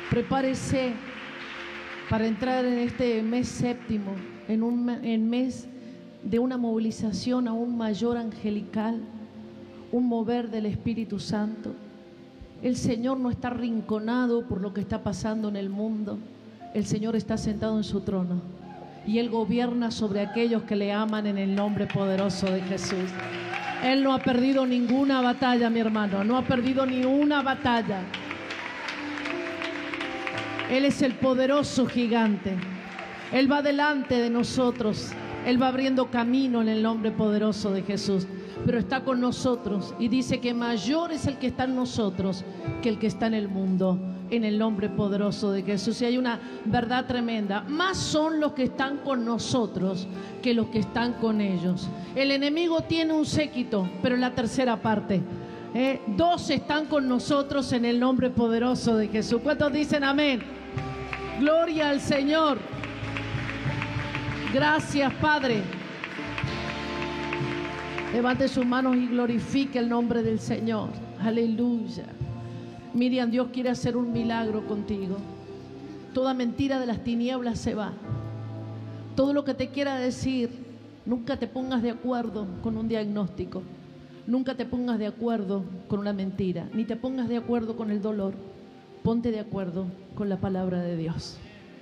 Prepárese para entrar en este mes séptimo, en mes de una movilización aún mayor angelical, un mover del Espíritu Santo. El Señor no está arrinconado por lo que está pasando en el mundo. El Señor está sentado en su trono y Él gobierna sobre aquellos que le aman en el nombre poderoso de Jesús. Él no ha perdido ninguna batalla, mi hermano, no ha perdido ni una batalla. Él es el poderoso gigante. Él va delante de nosotros. Él va abriendo camino en el nombre poderoso de Jesús. Pero está con nosotros y dice que mayor es el que está en nosotros que el que está en el mundo, en el nombre poderoso de Jesús. Y hay una verdad tremenda: más son los que están con nosotros que los que están con ellos. El enemigo tiene un séquito, pero en la tercera parte. Dos están con nosotros en el nombre poderoso de Jesús. ¿Cuántos dicen amén? Gloria al Señor. Gracias, Padre. Levante sus manos y glorifique el nombre del Señor. Aleluya. Miriam, Dios quiere hacer un milagro contigo. Toda mentira de las tinieblas se va. Todo lo que te quiera decir, nunca te pongas de acuerdo con un diagnóstico. Nunca te pongas de acuerdo con una mentira, ni te pongas de acuerdo con el dolor. Ponte de acuerdo con la palabra de Dios.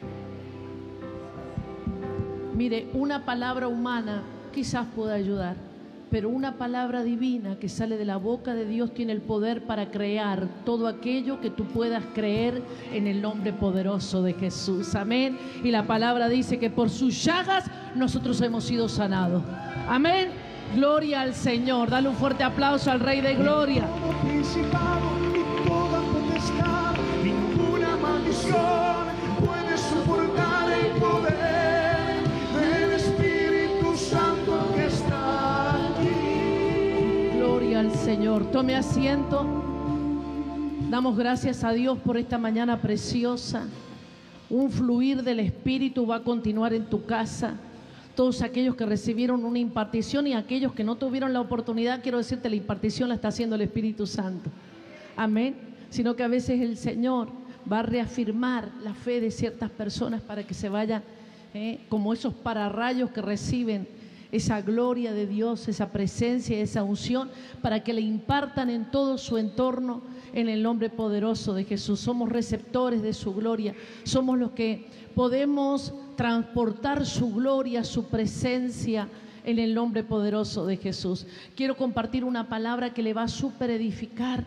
Mire, una palabra humana quizás pueda ayudar, pero una palabra divina que sale de la boca de Dios tiene el poder para crear todo aquello que tú puedas creer en el nombre poderoso de Jesús. Amén. Y la palabra dice que por sus llagas nosotros hemos sido sanados. Amén. Gloria al Señor. Dale un fuerte aplauso al Rey de Gloria. Todo principado y toda potestad, ninguna maldición puede soportar el poder del Espíritu Santo que está aquí. Gloria al Señor. Tome asiento. Damos gracias a Dios por esta mañana preciosa. Un fluir del Espíritu va a continuar en tu casa. Todos aquellos que recibieron una impartición y aquellos que no tuvieron la oportunidad, quiero decirte, la impartición la está haciendo el Espíritu Santo. Amén. Sino que a veces el Señor va a reafirmar la fe de ciertas personas para que se vayan como esos pararrayos que reciben esa gloria de Dios, esa presencia, esa unción, para que le impartan en todo su entorno en el nombre poderoso de Jesús. Somos receptores de su gloria, somos los que podemos transportar su gloria, su presencia en el nombre poderoso de Jesús. Quiero compartir una palabra que le va a super edificar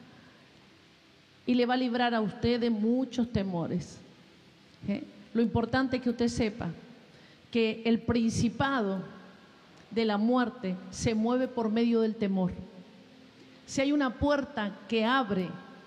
y le va a librar a usted de muchos temores. Lo importante es que usted sepa que el principado de la muerte se mueve por medio del temor. Si hay una puerta que abre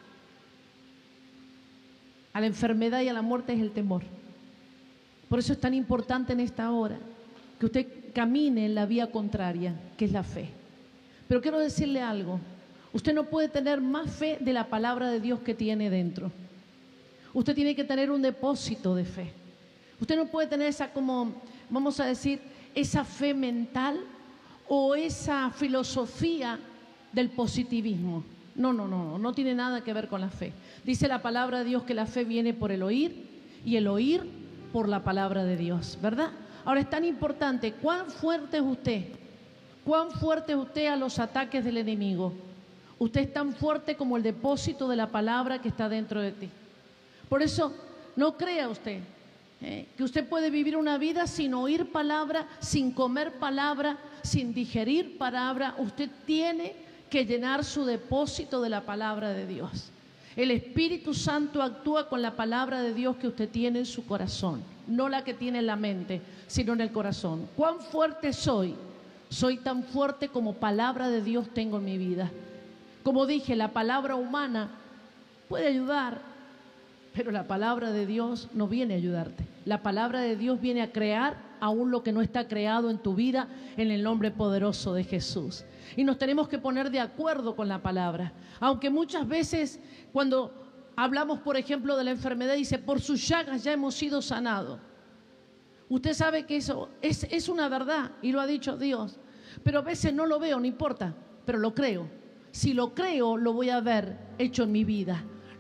a la enfermedad y a la muerte, es el temor. Por eso es tan importante en esta hora que usted camine en la vía contraria, que es la fe. Pero quiero decirle algo: usted no puede tener más fe de la palabra de Dios que tiene dentro. Usted tiene que tener un depósito de fe. Usted no puede tener esa, como vamos a decir, esa fe mental o esa filosofía del positivismo. No tiene nada que ver con la fe. Dice la palabra de Dios que la fe viene por el oír y el oír por la palabra de Dios, ¿verdad? Ahora es tan importante, ¿cuán fuerte es usted? ¿Cuán fuerte es usted a los ataques del enemigo? Usted es tan fuerte como el depósito de la palabra que está dentro de ti. Por eso, no crea usted que usted puede vivir una vida sin oír palabra, sin comer palabra, sin digerir palabra. Usted tiene que llenar su depósito de la palabra de Dios. El Espíritu Santo actúa con la palabra de Dios que usted tiene en su corazón, no la que tiene en la mente, sino en el corazón. ¿Cuán fuerte soy? Soy tan fuerte como palabra de Dios tengo en mi vida. Como dije, la palabra humana puede ayudar, pero la palabra de Dios no viene a ayudarte. La palabra de Dios viene a crear aún lo que no está creado en tu vida, en el nombre poderoso de Jesús. Y nos tenemos que poner de acuerdo con la palabra. Aunque muchas veces cuando hablamos, por ejemplo, de la enfermedad, dice, por sus llagas ya hemos sido sanados. Usted sabe que eso es una verdad y lo ha dicho Dios. Pero a veces no lo veo, no importa, pero lo creo. Si lo creo, lo voy a ver hecho en mi vida.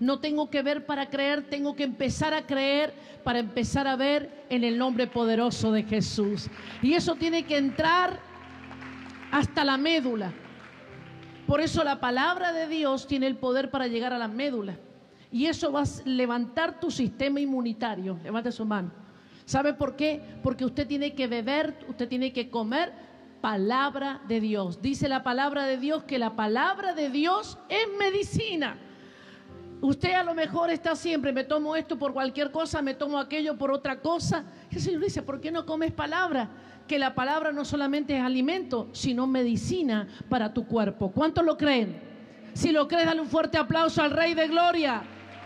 No tengo que ver para creer, tengo que empezar a creer para empezar a ver en el nombre poderoso de Jesús. Y eso tiene que entrar hasta la médula. Por eso la palabra de Dios tiene el poder para llegar a la médula. Y eso va a levantar tu sistema inmunitario. Levante su mano. ¿Sabe por qué? Porque usted tiene que beber, usted tiene que comer palabra de Dios. Dice la palabra de Dios que la palabra de Dios es medicina. Usted a lo mejor está siempre, me tomo esto por cualquier cosa, me tomo aquello por otra cosa. Y el Señor dice, ¿por qué no comes palabra? Que la palabra no solamente es alimento, sino medicina para tu cuerpo. ¿Cuántos lo creen? Si lo crees, dale un fuerte aplauso al Rey de Gloria.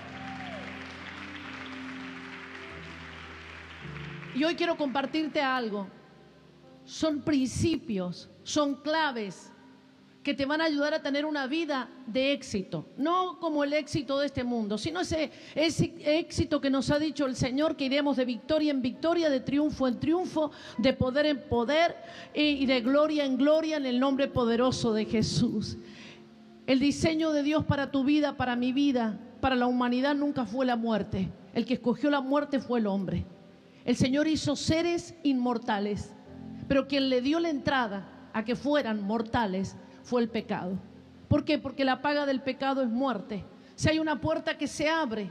Y hoy quiero compartirte algo. Son principios, son claves que te van a ayudar a tener una vida de éxito. No como el éxito de este mundo, sino ese éxito que nos ha dicho el Señor, que iremos de victoria en victoria, de triunfo en triunfo, de poder en poder y de gloria en gloria en el nombre poderoso de Jesús. El diseño de Dios para tu vida, para mi vida, para la humanidad nunca fue la muerte. El que escogió la muerte fue el hombre. El Señor hizo seres inmortales, pero quien le dio la entrada a que fueran mortales fue el pecado. ¿Por qué? Porque la paga del pecado es muerte. Si hay una puerta que se abre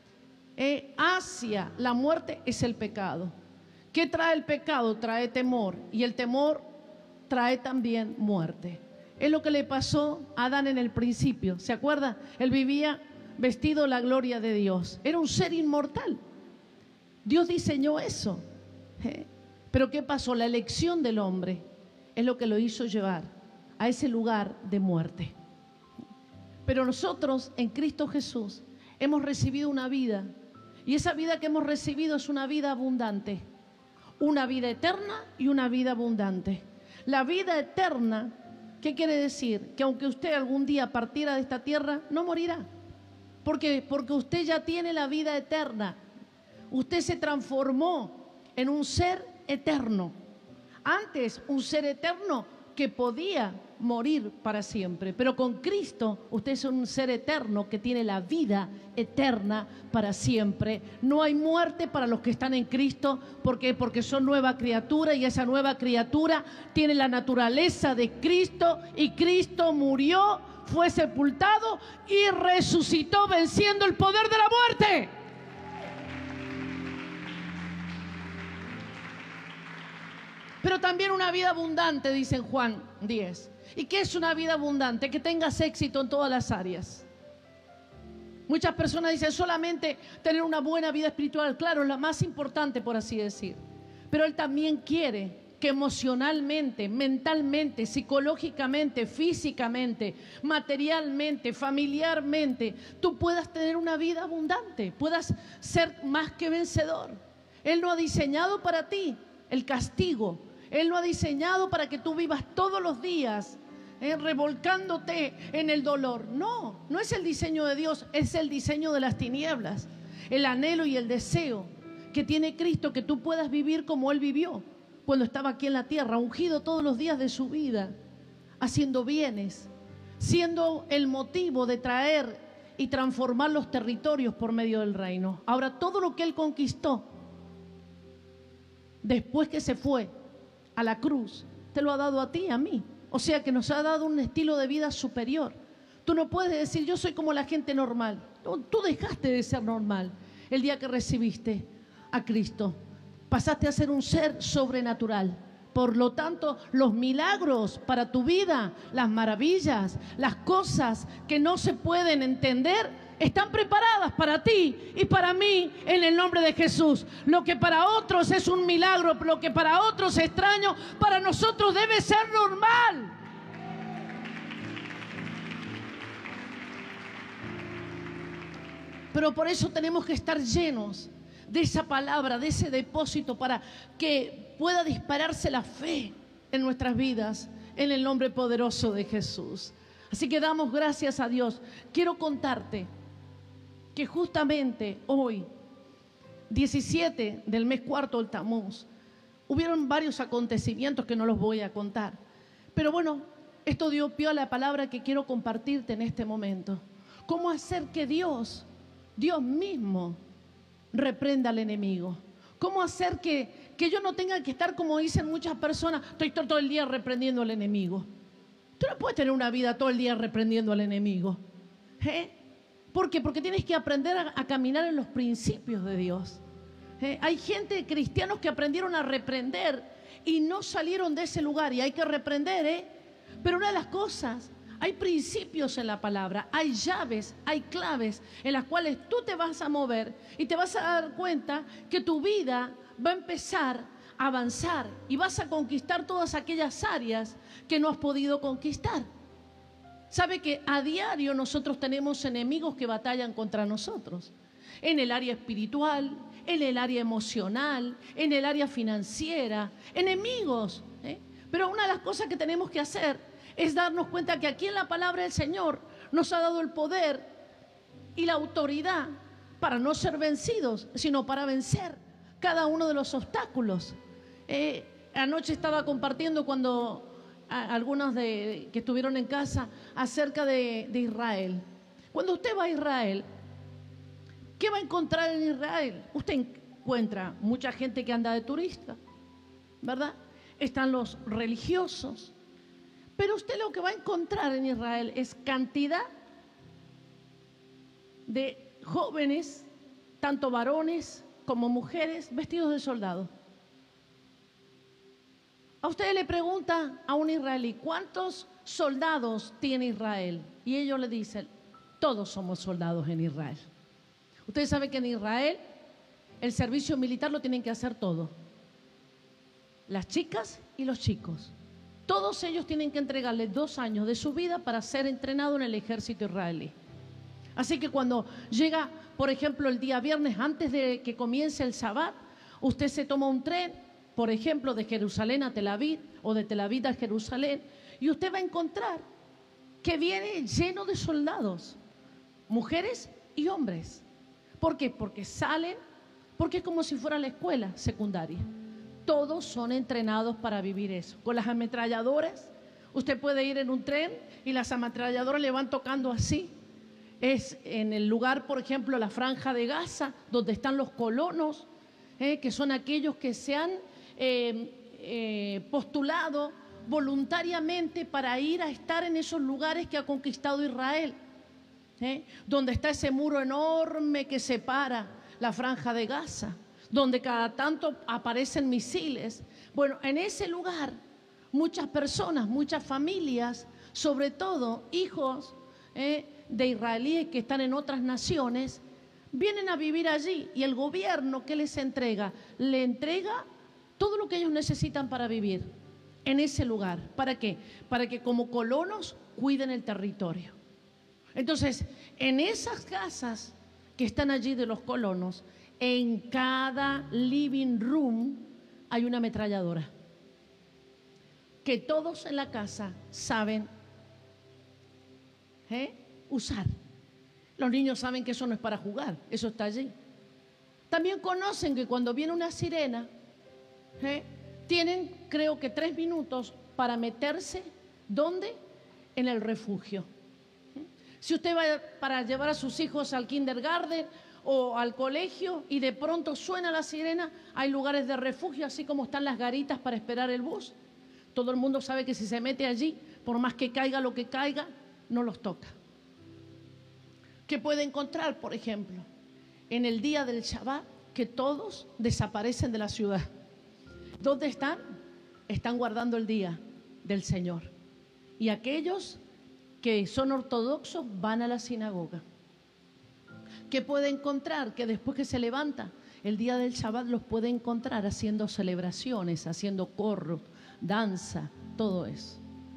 hacia la muerte, es el pecado. ¿Qué trae el pecado? Trae temor, y el temor trae también muerte. Es lo que le pasó a Adán en el principio. ¿Se acuerda? Él vivía vestido de la gloria de Dios. Era un ser inmortal. Dios diseñó eso. Pero ¿qué pasó? La elección del hombre es lo que lo hizo llevar a ese lugar de muerte. Pero nosotros en Cristo Jesús hemos recibido una vida, y esa vida que hemos recibido es una vida abundante, una vida eterna y una vida abundante. La vida eterna, ¿qué quiere decir? Que aunque usted algún día partiera de esta tierra, no morirá. ¿Por qué? Porque usted ya tiene la vida eterna. Usted se transformó en un ser eterno. Antes, un ser eterno que podía morir para siempre, pero con Cristo usted es un ser eterno que tiene la vida eterna para siempre. No hay muerte para los que están en Cristo. ¿Por qué? Porque son nueva criatura, y esa nueva criatura tiene la naturaleza de Cristo, y Cristo murió, fue sepultado y resucitó venciendo el poder de la muerte. Pero también una vida abundante, dice en Juan 10. ¿Y qué es una vida abundante? Que tengas éxito en todas las áreas. Muchas personas dicen solamente tener una buena vida espiritual. Claro, es la más importante, por así decir. Pero Él también quiere que emocionalmente, mentalmente, psicológicamente, físicamente, materialmente, familiarmente, tú puedas tener una vida abundante, puedas ser más que vencedor. Él no ha diseñado para ti el castigo. Él lo ha diseñado para que tú vivas todos los días revolcándote en el dolor. No, no es el diseño de Dios, es el diseño de las tinieblas. El anhelo y el deseo que tiene Cristo, que tú puedas vivir como Él vivió cuando estaba aquí en la tierra, ungido todos los días de su vida, haciendo bienes, siendo el motivo de traer y transformar los territorios por medio del reino. Ahora, todo lo que Él conquistó después que se fue a la cruz, te lo ha dado a ti y a mí. O sea que nos ha dado un estilo de vida superior. Tú no puedes decir, yo soy como la gente normal. Tú dejaste de ser normal el día que recibiste a Cristo. Pasaste a ser un ser sobrenatural. Por lo tanto, los milagros para tu vida, las maravillas, las cosas que no se pueden entender, están preparadas para ti y para mí en el nombre de Jesús. Lo que para otros es un milagro, lo que para otros es extraño, para nosotros debe ser normal. Pero por eso tenemos que estar llenos de esa palabra, de ese depósito, para que pueda dispararse la fe en nuestras vidas, en el nombre poderoso de Jesús. Así que damos gracias a Dios. Quiero contarte que justamente hoy, 17 del mes cuarto del Tamuz, hubieron varios acontecimientos que no los voy a contar. Pero bueno, esto dio pie a la palabra que quiero compartirte en este momento. ¿Cómo hacer que Dios Dios mismo reprenda al enemigo. ¿Cómo hacer que yo no tenga que estar, como dicen muchas personas, estoy todo el día reprendiendo al enemigo? Tú no puedes tener una vida todo el día reprendiendo al enemigo. ¿Por qué? Porque tienes que aprender a caminar en los principios de Dios. Hay gente, cristianos, que aprendieron a reprender y no salieron de ese lugar, y hay que reprender, Pero una de las cosas, hay principios en la palabra, hay llaves, hay claves en las cuales tú te vas a mover y te vas a dar cuenta que tu vida va a empezar a avanzar y vas a conquistar todas aquellas áreas que no has podido conquistar. Sabe que a diario nosotros tenemos enemigos que batallan contra nosotros, en el área espiritual, en el área emocional, en el área financiera, enemigos. Pero una de las cosas que tenemos que hacer es darnos cuenta que aquí en la palabra del Señor nos ha dado el poder y la autoridad para no ser vencidos, sino para vencer cada uno de los obstáculos. Anoche estaba compartiendo cuando algunos que estuvieron en casa acerca de Israel. Cuando usted va a Israel, ¿qué va a encontrar en Israel? Usted encuentra mucha gente que anda de turista, ¿verdad? Están los religiosos. Pero usted lo que va a encontrar en Israel es cantidad de jóvenes, tanto varones como mujeres, vestidos de soldado. A usted le pregunta a un israelí, ¿cuántos soldados tiene Israel? Y ellos le dicen, todos somos soldados en Israel. Ustedes saben que en Israel el servicio militar lo tienen que hacer todos. Las chicas y los chicos. Todos ellos tienen que entregarle 2 años de su vida para ser entrenado en el ejército israelí. Así que cuando llega, por ejemplo, el día viernes, antes de que comience el Shabbat, usted se toma un tren, por ejemplo, de Jerusalén a Tel Aviv o de Tel Aviv a Jerusalén, y usted va a encontrar que viene lleno de soldados, mujeres y hombres. ¿Por qué? Porque salen, porque es como si fuera la escuela secundaria. Todos son entrenados para vivir eso. Con las ametralladoras, usted puede ir en un tren y las ametralladoras le van tocando así. Es en el lugar, por ejemplo, la Franja de Gaza, donde están los colonos, que son aquellos que se han postulado voluntariamente para ir a estar en esos lugares que ha conquistado Israel, donde está ese muro enorme que separa la Franja de Gaza, donde cada tanto aparecen misiles. Bueno, en ese lugar muchas personas, muchas familias, sobre todo hijos de israelíes que están en otras naciones, vienen a vivir allí, y el gobierno, ¿qué les entrega? Le entrega todo lo que ellos necesitan para vivir en ese lugar. ¿Para qué? Para que como colonos cuiden el territorio. Entonces, en esas casas que están allí de los colonos, en cada living room hay una ametralladora que todos en la casa saben usar. Los niños saben que eso no es para jugar, eso está allí. También conocen que cuando viene una sirena, tienen, creo que 3 minutos para meterse, ¿dónde? En el refugio. Si usted va para llevar a sus hijos al kindergarten o al colegio y de pronto suena la sirena, hay lugares de refugio, así como están las garitas para esperar el bus. Todo el mundo sabe que si se mete allí, por más que caiga lo que caiga, no los toca. ¿Qué puede encontrar, por ejemplo? En el día del Shabbat, que todos desaparecen de la ciudad. ¿Dónde están? Están guardando el día del Señor. Y aquellos que son ortodoxos van a la sinagoga. ¿Qué puede encontrar? Que después que se levanta el día del Shabbat, los puede encontrar haciendo celebraciones, haciendo corro, danza, todo eso.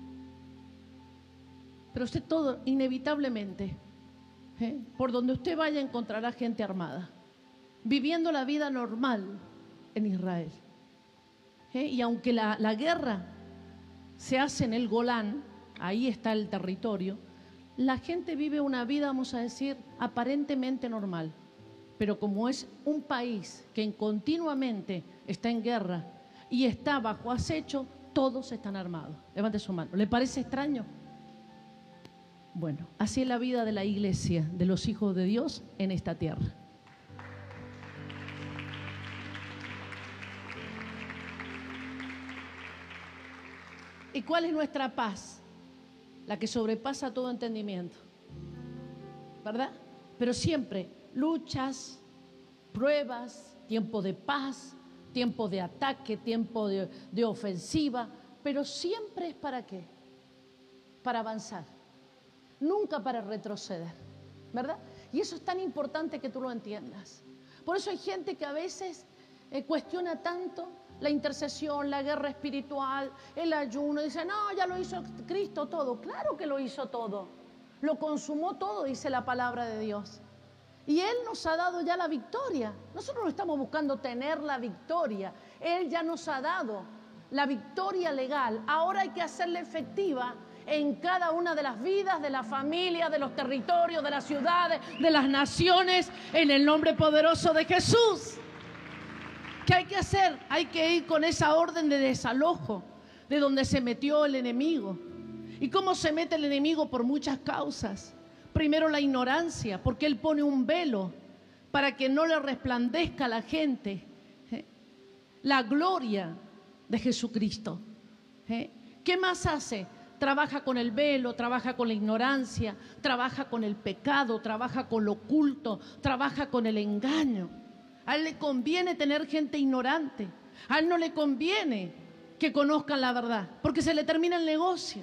Pero usted todo, inevitablemente, por donde usted vaya encontrará gente armada, viviendo la vida normal en Israel. Y aunque la guerra se hace en el Golán, ahí está el territorio, la gente vive una vida, vamos a decir, aparentemente normal. Pero como es un país que continuamente está en guerra y está bajo acecho, todos están armados. Levante su mano. ¿Le parece extraño? Bueno, así es la vida de la iglesia, de los hijos de Dios en esta tierra. ¿Y cuál es nuestra paz? La que sobrepasa todo entendimiento, ¿verdad? Pero siempre luchas, pruebas, tiempo de paz, tiempo de ataque, tiempo de ofensiva, pero siempre es ¿para qué? Para avanzar, nunca para retroceder, ¿verdad? Y eso es tan importante que tú lo entiendas. Por eso hay gente que a veces cuestiona tanto la intercesión, la guerra espiritual, el ayuno. Dice, no, ya lo hizo Cristo todo. Claro que lo hizo todo. Lo consumó todo, dice la palabra de Dios. Y Él nos ha dado ya la victoria. Nosotros no estamos buscando tener la victoria. Él ya nos ha dado la victoria legal. Ahora hay que hacerla efectiva en cada una de las vidas, de las familias, de los territorios, de las ciudades, de las naciones, en el nombre poderoso de Jesús. ¿Qué hay que hacer? Hay que ir con esa orden de desalojo de donde se metió el enemigo. ¿Y cómo se mete el enemigo? Por muchas causas. Primero, la ignorancia, porque él pone un velo para que no le resplandezca a la gente la gloria de Jesucristo. ¿Qué más hace? Trabaja con el velo, trabaja con la ignorancia, trabaja con el pecado, trabaja con lo oculto, trabaja con el engaño. A él le conviene tener gente ignorante. A él no le conviene que conozcan la verdad, porque se le termina el negocio.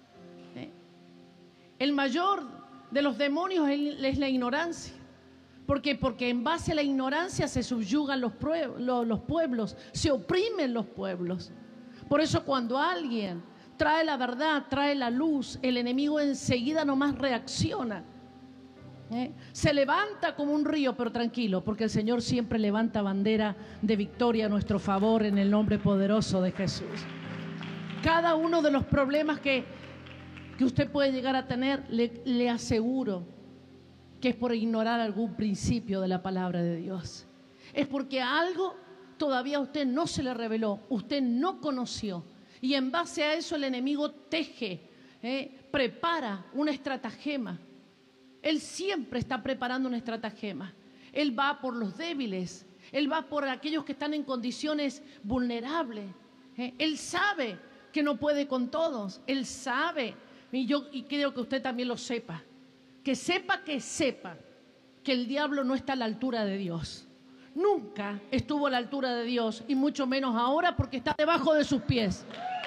El mayor de los demonios es la ignorancia. ¿Por qué? Porque en base a la ignorancia se subyugan los pueblos, se oprimen los pueblos. Por eso cuando alguien trae la verdad, trae la luz, el enemigo enseguida nomás reacciona. Se levanta como un río, pero tranquilo, porque el Señor siempre levanta bandera de victoria a nuestro favor en el nombre poderoso de Jesús. Cada uno de los problemas que usted puede llegar a tener, le aseguro que es por ignorar algún principio de la palabra de Dios. Es porque algo todavía a usted no se le reveló, usted no conoció. Y en base a eso el enemigo teje, prepara una estratagema. Él siempre está preparando una estratagema. Él va por los débiles. Él va por aquellos que están en condiciones vulnerables. Él sabe que no puede con todos. Él sabe, y creo que usted también lo sepa. Que sepa que el diablo no está a la altura de Dios. Nunca estuvo a la altura de Dios, y mucho menos ahora, porque está debajo de sus pies.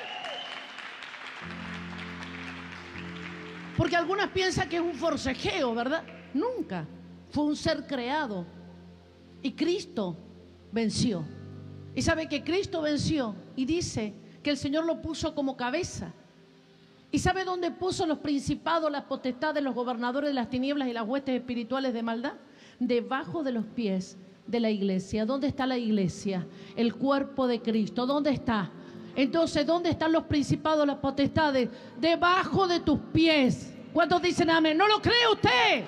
Porque algunas piensan que es un forcejeo, ¿verdad? Nunca. Fue un ser creado. Y Cristo venció. Y sabe que Cristo venció. Y dice que el Señor lo puso como cabeza. ¿Y sabe dónde puso los principados, las potestades, los gobernadores de las tinieblas y las huestes espirituales de maldad? Debajo de los pies de la iglesia. ¿Dónde está la iglesia? El cuerpo de Cristo. ¿Dónde está? Entonces, ¿dónde están los principados, las potestades? Debajo de tus pies. ¿Cuántos dicen amén? ¿No lo cree usted?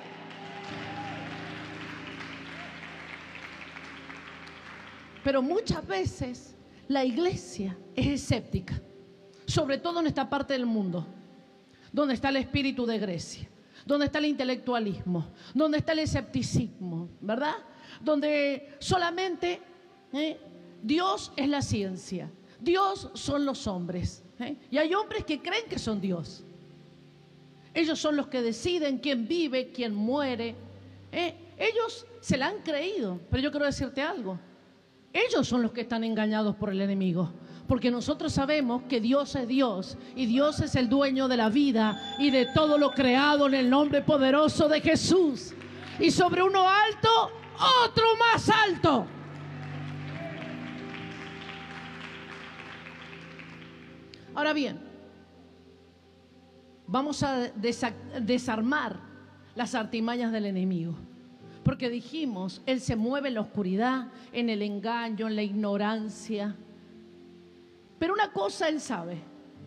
Pero muchas veces la iglesia es escéptica, sobre todo en esta parte del mundo, donde está el espíritu de Grecia, donde está el intelectualismo, donde está el escepticismo, ¿verdad? Donde solamente Dios es la ciencia. Dios son los hombres, y hay hombres que creen que son Dios. Ellos son los que deciden quién vive, quién muere. Ellos se la han creído, pero yo quiero decirte algo. Ellos son los que están engañados por el enemigo, porque nosotros sabemos que Dios es Dios y Dios es el dueño de la vida y de todo lo creado en el nombre poderoso de Jesús. Y sobre uno alto, otro más alto. Ahora bien, vamos a desarmar las artimañas del enemigo. Porque dijimos, él se mueve en la oscuridad, en el engaño, en la ignorancia. Pero una cosa él sabe,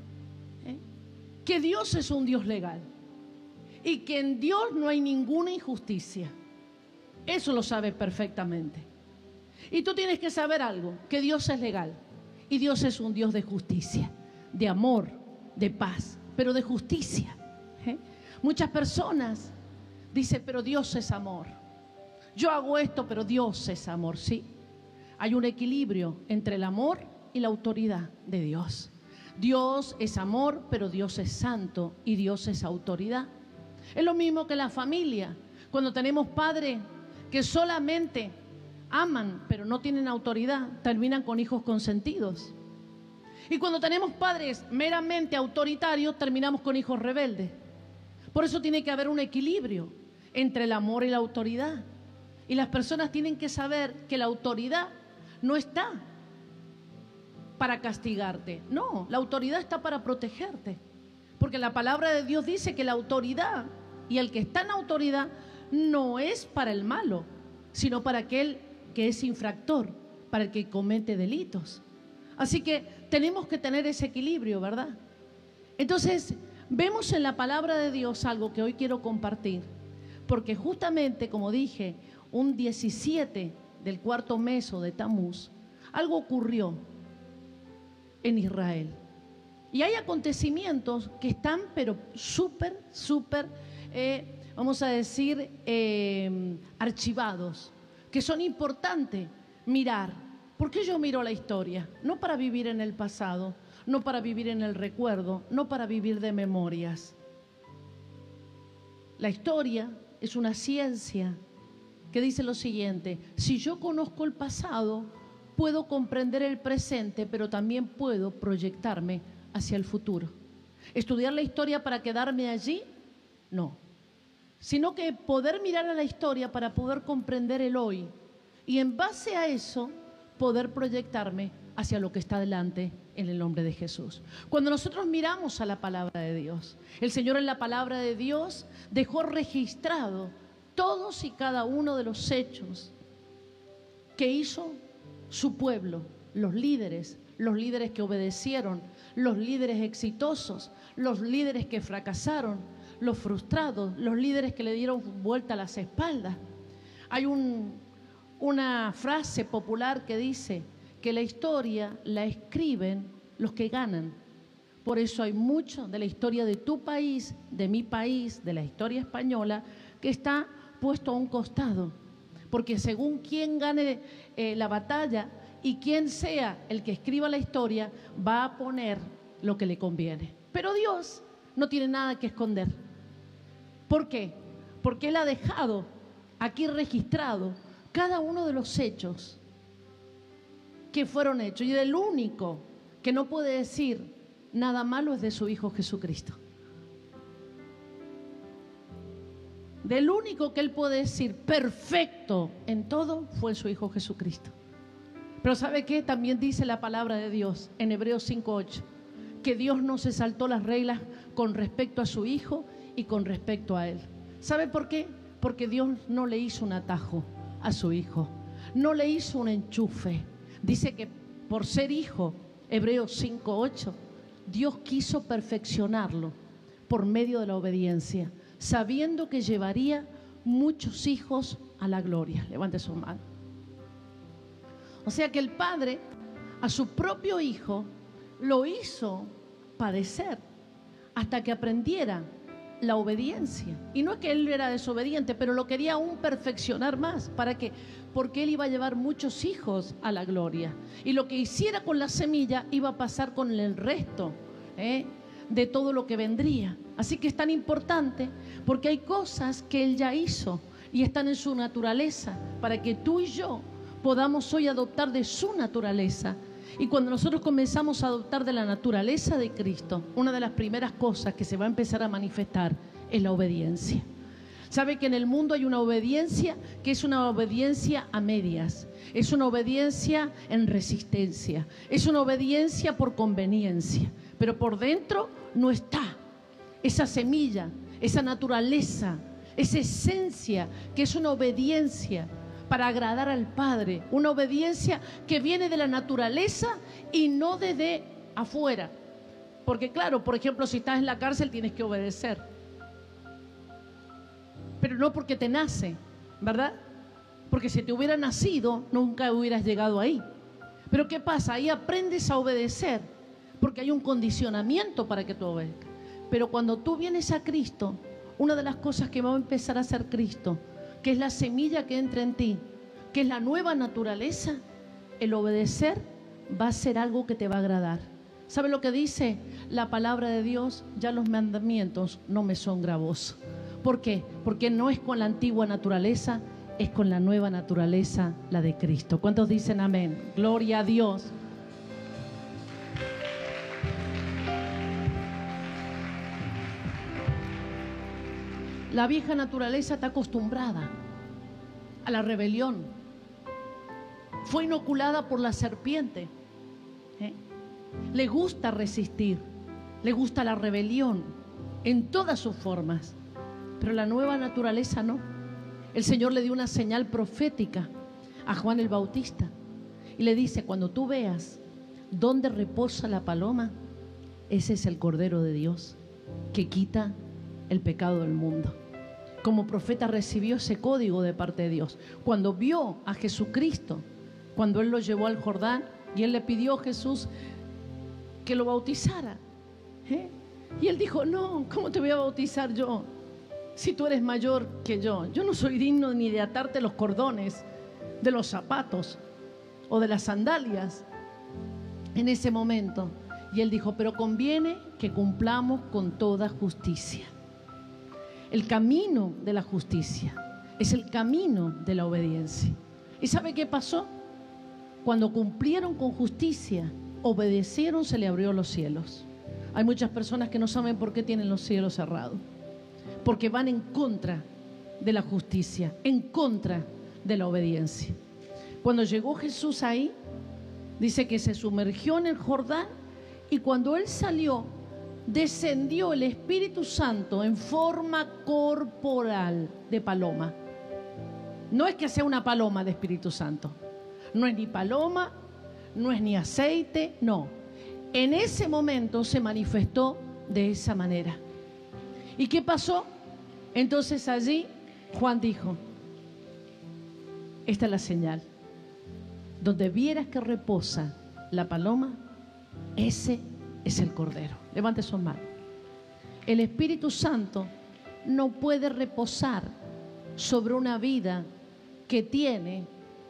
que Dios es un Dios legal y que en Dios no hay ninguna injusticia. Eso lo sabe perfectamente. Y tú tienes que saber algo, que Dios es legal y Dios es un Dios de justicia, de amor, de paz, pero de justicia. Muchas personas dicen, pero Dios es amor. Yo hago esto, pero Dios es amor. Sí, hay un equilibrio entre el amor y la autoridad de Dios. Dios es amor, pero Dios es santo y Dios es autoridad. Es lo mismo que la familia. Cuando tenemos padres que solamente aman, pero no tienen autoridad, terminan con hijos consentidos. Y cuando tenemos padres meramente autoritarios, terminamos con hijos rebeldes. Por eso tiene que haber un equilibrio entre el amor y la autoridad. Y las personas tienen que saber que la autoridad no está para castigarte. No, la autoridad está para protegerte. Porque la palabra de Dios dice que la autoridad y el que está en autoridad no es para el malo, sino para aquel que es infractor, para el que comete delitos. Así que tenemos que tener ese equilibrio, ¿verdad? Entonces, vemos en la palabra de Dios algo que hoy quiero compartir, porque justamente, como dije, un 17 del cuarto mes o de Tamuz, algo ocurrió en Israel. Y hay acontecimientos que están, pero súper, vamos a decir, archivados, que son importantes mirar. ¿Por qué yo miro la historia? No para vivir en el pasado, no para vivir en el recuerdo, no para vivir de memorias. La historia es una ciencia que dice lo siguiente: si yo conozco el pasado, puedo comprender el presente, pero también puedo proyectarme hacia el futuro. ¿Estudiar la historia para quedarme allí? No. Sino que poder mirar a la historia para poder comprender el hoy y en base a eso poder proyectarme hacia lo que está delante en el nombre de Jesús. Cuando nosotros miramos a la palabra de Dios, el Señor en la palabra de Dios dejó registrado todos y cada uno de los hechos que hizo su pueblo, los líderes que obedecieron, los líderes exitosos, los líderes que fracasaron, los frustrados, los líderes que le dieron vuelta a las espaldas. Hay una frase popular que dice que la historia la escriben los que ganan. Por eso hay mucho de la historia de tu país, de mi país, de la historia española, que está puesto a un costado. Porque según quién gane la batalla y quién sea el que escriba la historia, va a poner lo que le conviene. Pero Dios no tiene nada que esconder. ¿Por qué? Porque Él ha dejado aquí registrado cada uno de los hechos que fueron hechos. Y el único que no puede decir nada malo es de su Hijo Jesucristo. Del único que Él puede decir perfecto en todo fue su Hijo Jesucristo. Pero ¿sabe qué? También dice la palabra de Dios en Hebreos 5:8 que Dios no se saltó las reglas con respecto a su Hijo y con respecto a Él. ¿Sabe por qué? Porque Dios no le hizo un atajo a su Hijo, no le hizo un enchufe. Dice que por ser hijo, Hebreos 5:8, Dios quiso perfeccionarlo por medio de la obediencia, sabiendo que llevaría muchos hijos a la gloria. Levante su mano. O sea que el Padre a su propio Hijo lo hizo padecer hasta que aprendiera la obediencia. Y no es que Él era desobediente, pero lo quería aún perfeccionar más. ¿Para qué? Porque Él iba a llevar muchos hijos a la gloria. Y lo que hiciera con la semilla iba a pasar con el resto de todo lo que vendría. Así que es tan importante porque hay cosas que Él ya hizo y están en su naturaleza para que tú y yo podamos hoy adoptar de su naturaleza. Y cuando nosotros comenzamos a adoptar de la naturaleza de Cristo, una de las primeras cosas que se va a empezar a manifestar es la obediencia. ¿Sabe que en el mundo hay una obediencia que es una obediencia a medias? Es una obediencia en resistencia, es una obediencia por conveniencia, pero por dentro no está esa semilla, esa naturaleza, esa esencia que es una obediencia para agradar al Padre, una obediencia que viene de la naturaleza y no desde afuera. Porque claro, por ejemplo, si estás en la cárcel tienes que obedecer, pero no porque te nace, ¿verdad? Porque si te hubiera nacido nunca hubieras llegado ahí. Pero ¿qué pasa? Ahí aprendes a obedecer porque hay un condicionamiento para que tú obedezcas. Pero cuando tú vienes a Cristo, una de las cosas que va a empezar a hacer Cristo, que es la semilla que entra en ti, que es la nueva naturaleza, el obedecer va a ser algo que te va a agradar. ¿Sabe lo que dice la palabra de Dios? Ya los mandamientos no me son gravosos. ¿Por qué? Porque no es con la antigua naturaleza, es con la nueva naturaleza, la de Cristo. ¿Cuántos dicen amén? Gloria a Dios. La vieja naturaleza está acostumbrada a la rebelión. Fue inoculada por la serpiente. Le gusta resistir, le gusta la rebelión en todas sus formas. Pero la nueva naturaleza no. El Señor le dio una señal profética a Juan el Bautista y le dice: cuando tú veas dónde reposa la paloma, ese es el Cordero de Dios que quita el pecado del mundo. Como profeta recibió ese código de parte de Dios. Cuando vio a Jesucristo, cuando Él lo llevó al Jordán y Él le pidió a Jesús que lo bautizara, y Él dijo: no, ¿cómo te voy a bautizar yo? Si tú eres mayor que yo no soy digno ni de atarte los cordones de los zapatos o de las sandalias en ese momento. Y Él dijo: pero conviene que cumplamos con toda justicia. El camino de la justicia es el camino de la obediencia. ¿Y sabe qué pasó? Cuando cumplieron con justicia, obedecieron, se le abrió los cielos. Hay muchas personas que no saben por qué tienen los cielos cerrados, porque van en contra de la justicia, en contra de la obediencia. Cuando llegó Jesús ahí, dice que se sumergió en el Jordán, y cuando Él salió, descendió el Espíritu Santo en forma corporal de paloma. No es que sea una paloma el Espíritu Santo, no es ni paloma, no es ni aceite, no. En ese momento se manifestó de esa manera. ¿Y qué pasó? Entonces allí Juan dijo: esta es la señal. Donde vieras que reposa la paloma, ese es el Cordero. Levante su mano. El Espíritu Santo no puede reposar sobre una vida que tiene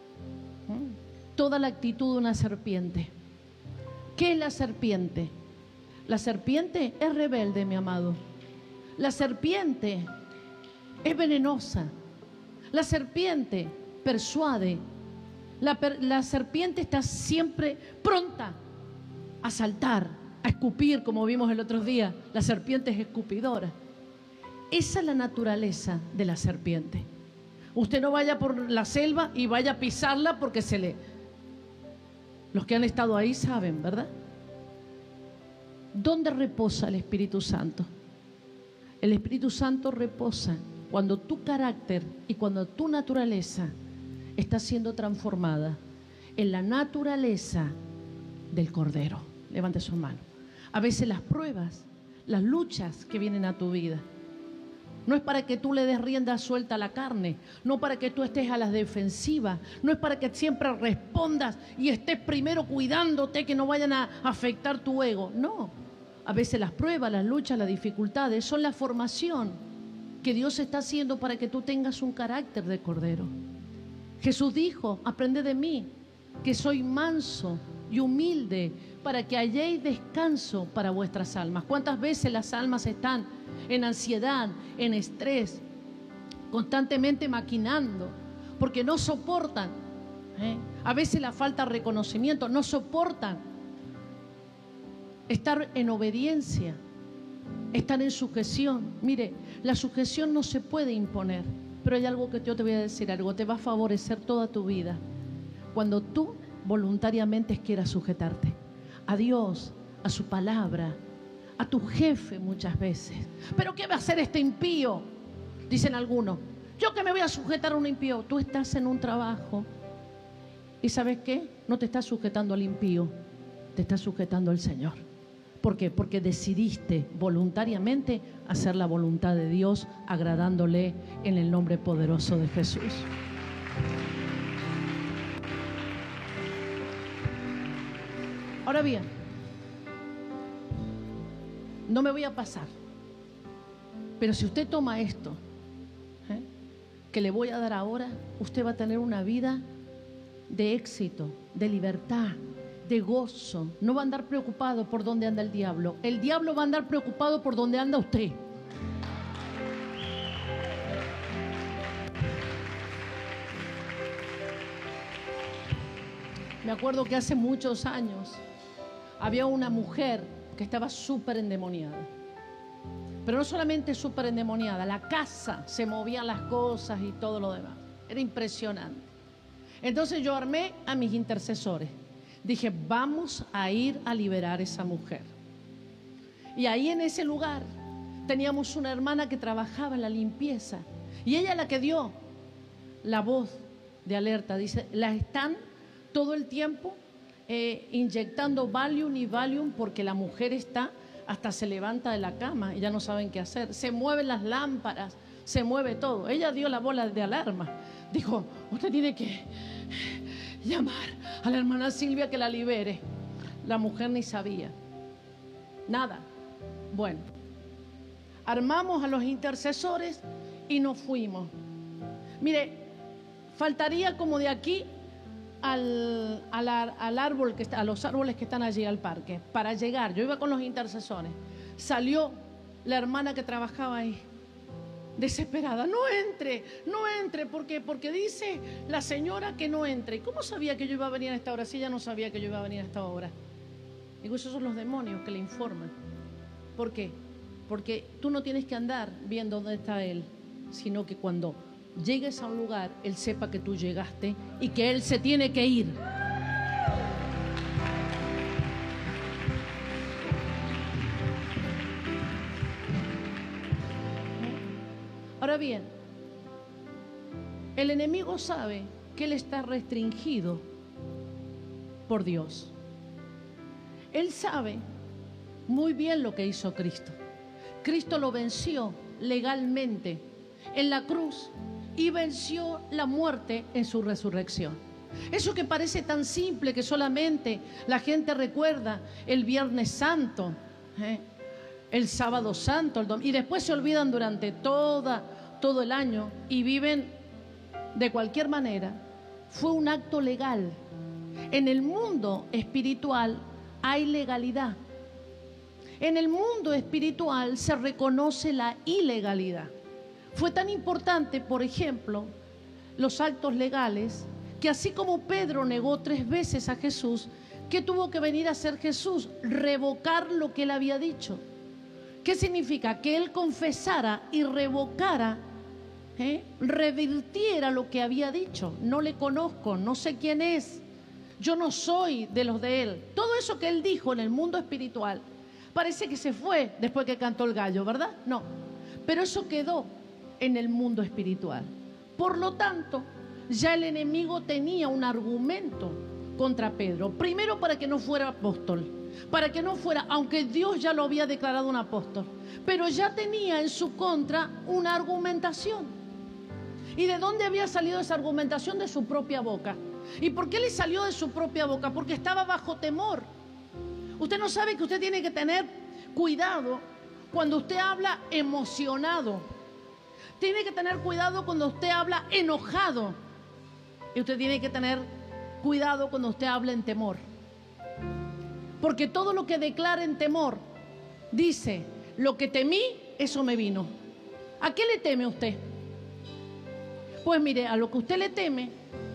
toda la actitud de una serpiente. ¿Qué es la serpiente? La serpiente es rebelde, mi amado. La serpiente es venenosa. La serpiente persuade. La serpiente está siempre pronta a saltar, a escupir, como vimos el otro día. La serpiente es escupidora. Esa es la naturaleza de la serpiente. Usted no vaya por la selva y vaya a pisarla porque se le... Los que han estado ahí saben, ¿verdad? ¿Dónde reposa el Espíritu Santo? El Espíritu Santo reposa cuando tu carácter y cuando tu naturaleza está siendo transformada en la naturaleza del Cordero. Levante su mano. A veces las pruebas, las luchas que vienen a tu vida, no es para que tú le des rienda suelta a la carne, no para que tú estés a la defensiva, no es para que siempre respondas y estés primero cuidándote que no vayan a afectar tu ego. No, a veces las pruebas, las luchas, las dificultades son la formación que Dios está haciendo para que tú tengas un carácter de Cordero. Jesús dijo: aprended de mí, que soy manso y humilde, para que halléis descanso para vuestras almas. ¿Cuántas veces las almas están en ansiedad, en estrés, constantemente maquinando, porque no soportan? A veces la falta de reconocimiento, no soportan estar en obediencia, estar en sujeción. Mire, la sujeción no se puede imponer, pero hay algo que yo te voy a decir, algo te va a favorecer toda tu vida cuando tú voluntariamente quieras sujetarte a Dios, a su palabra, a tu jefe muchas veces. ¿Pero qué va a hacer este impío? Dicen algunos. ¿Yo que me voy a sujetar a un impío? Tú estás en un trabajo y ¿sabes qué? No te estás sujetando al impío, te estás sujetando al Señor. ¿Por qué? Porque decidiste voluntariamente hacer la voluntad de Dios, agradándole en el nombre poderoso de Jesús. Ahora bien, no me voy a pasar. Pero si usted toma esto, que le voy a dar ahora, usted va a tener una vida de éxito, de libertad, de gozo. No va a andar preocupado por dónde anda el diablo. El diablo va a andar preocupado por dónde anda usted. Me acuerdo que hace muchos años había una mujer que estaba súper endemoniada. Pero no solamente súper endemoniada, la casa se movían las cosas y todo lo demás. Era impresionante. Entonces yo armé a mis intercesores. Dije, vamos a ir a liberar a esa mujer. Y ahí en ese lugar teníamos una hermana que trabajaba en la limpieza. Y ella la que dio la voz de alerta. Dice, la están todo el tiempo inyectando Valium y Valium porque la mujer está, hasta se levanta de la cama y ya no saben qué hacer. Se mueven las lámparas, se mueve todo. Ella dio la bola de alarma. Dijo, usted tiene que llamar a la hermana Silvia que la libere. La mujer ni sabía nada. Bueno, armamos a los intercesores y nos fuimos. Mire, faltaría como de aquí al árbol que está, a los árboles que están allí al parque para llegar. Yo iba con los intercesores. Salió la hermana que trabajaba ahí, desesperada. No entre, porque dice la señora que no entre. ¿Y cómo sabía que yo iba a venir a esta hora? Si ella no sabía que yo iba a venir a esta hora. Digo, esos son los demonios que le informan. ¿Por qué? Porque tú no tienes que andar viendo dónde está él, sino que cuando llegues a un lugar, él sepa que tú llegaste y que él se tiene que ir. Ahora bien, el enemigo sabe que él está restringido por Dios. Él sabe muy bien lo que hizo Cristo. Cristo lo venció legalmente en la cruz y venció la muerte en su resurrección. Eso que parece tan simple, que solamente la gente recuerda el Viernes Santo, el Sábado Santo, el domingo, y después se olvidan durante todo el año y viven de cualquier manera. Fue un acto legal. En el mundo espiritual hay legalidad. En el mundo espiritual se reconoce la ilegalidad. Fue tan importante, por ejemplo, los actos legales, que así como Pedro negó 3 veces a Jesús, ¿qué tuvo que venir a hacer Jesús? Revocar lo que él había dicho. ¿Qué significa? Que él confesara y revocara, revirtiera lo que había dicho. No le conozco, no sé quién es, yo no soy de los de él. Todo eso que él dijo en el mundo espiritual parece que se fue después que cantó el gallo, ¿verdad? No, pero eso quedó en el mundo espiritual. Por lo tanto, ya el enemigo tenía un argumento contra Pedro. Primero, para que no fuera apóstol, para que no fuera, aunque Dios ya lo había declarado un apóstol, pero ya tenía en su contra una argumentación. ¿Y de dónde había salido esa argumentación? De su propia boca. ¿Y por qué le salió de su propia boca? Porque estaba bajo temor. Usted no sabe que usted tiene que tener cuidado cuando usted habla emocionado. Tiene que tener cuidado cuando usted habla enojado. Y usted tiene que tener cuidado cuando usted habla en temor. Porque todo lo que declara en temor dice, lo que temí, eso me vino. ¿A qué le teme usted? Pues mire, a lo que usted le teme,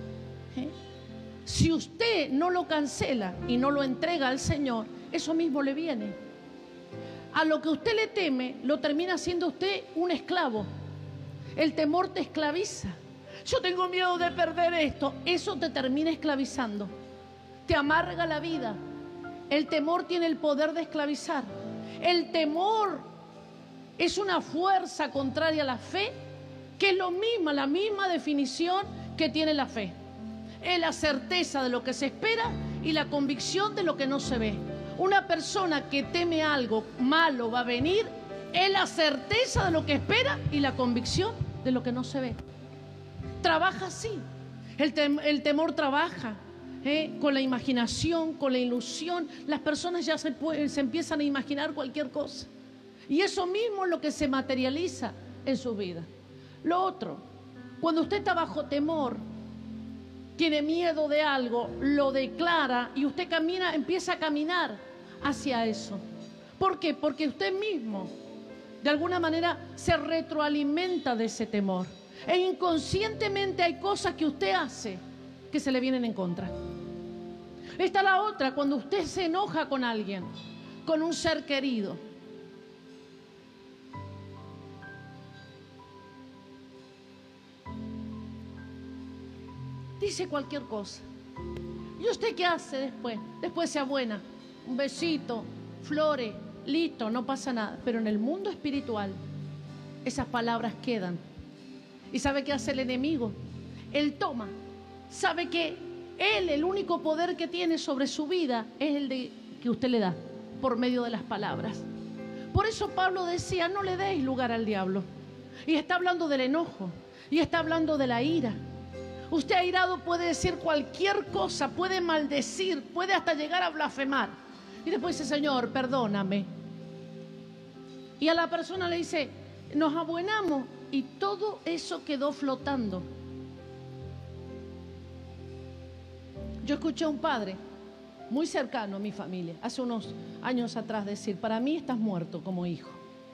si usted no lo cancela y no lo entrega al Señor, eso mismo le viene. A lo que usted le teme, lo termina siendo usted un esclavo. El temor te esclaviza. Yo tengo miedo de perder esto. Eso te termina esclavizando. Te amarga la vida. El temor tiene el poder de esclavizar. El temor es una fuerza contraria a la fe, que es la misma definición que tiene la fe. Es la certeza de lo que se espera y la convicción de lo que no se ve. Una persona que teme algo malo va a venir, es la certeza de lo que espera y la convicción de lo que no se ve. Trabaja así. El temor trabaja con la imaginación, con la ilusión. Las personas ya se empiezan a imaginar cualquier cosa. Y eso mismo es lo que se materializa en su vida. Lo otro, cuando usted está bajo temor, tiene miedo de algo, lo declara y usted camina, empieza a caminar hacia eso. ¿Por qué? Porque usted mismo, de alguna manera, se retroalimenta de ese temor. E inconscientemente hay cosas que usted hace que se le vienen en contra. Está la otra, cuando usted se enoja con alguien, con un ser querido. Dice cualquier cosa. ¿Y usted qué hace después? Después se abuena. Un besito, flores, listo, no pasa nada. Pero en el mundo espiritual, esas palabras quedan. ¿Y sabe qué hace el enemigo? Él toma. Sabe que él, el único poder que tiene sobre su vida es el de que usted le da por medio de las palabras. Por eso Pablo decía, no le deis lugar al diablo. Y está hablando del enojo. Y está hablando de la ira. Usted airado puede decir cualquier cosa, puede maldecir, puede hasta llegar a blasfemar. Y después dice, Señor, perdóname. Y a la persona le dice, nos abuenamos. Y todo eso quedó flotando. Yo escuché a un padre muy cercano a mi familia, hace unos años atrás, decir, para mí estás muerto como hijo.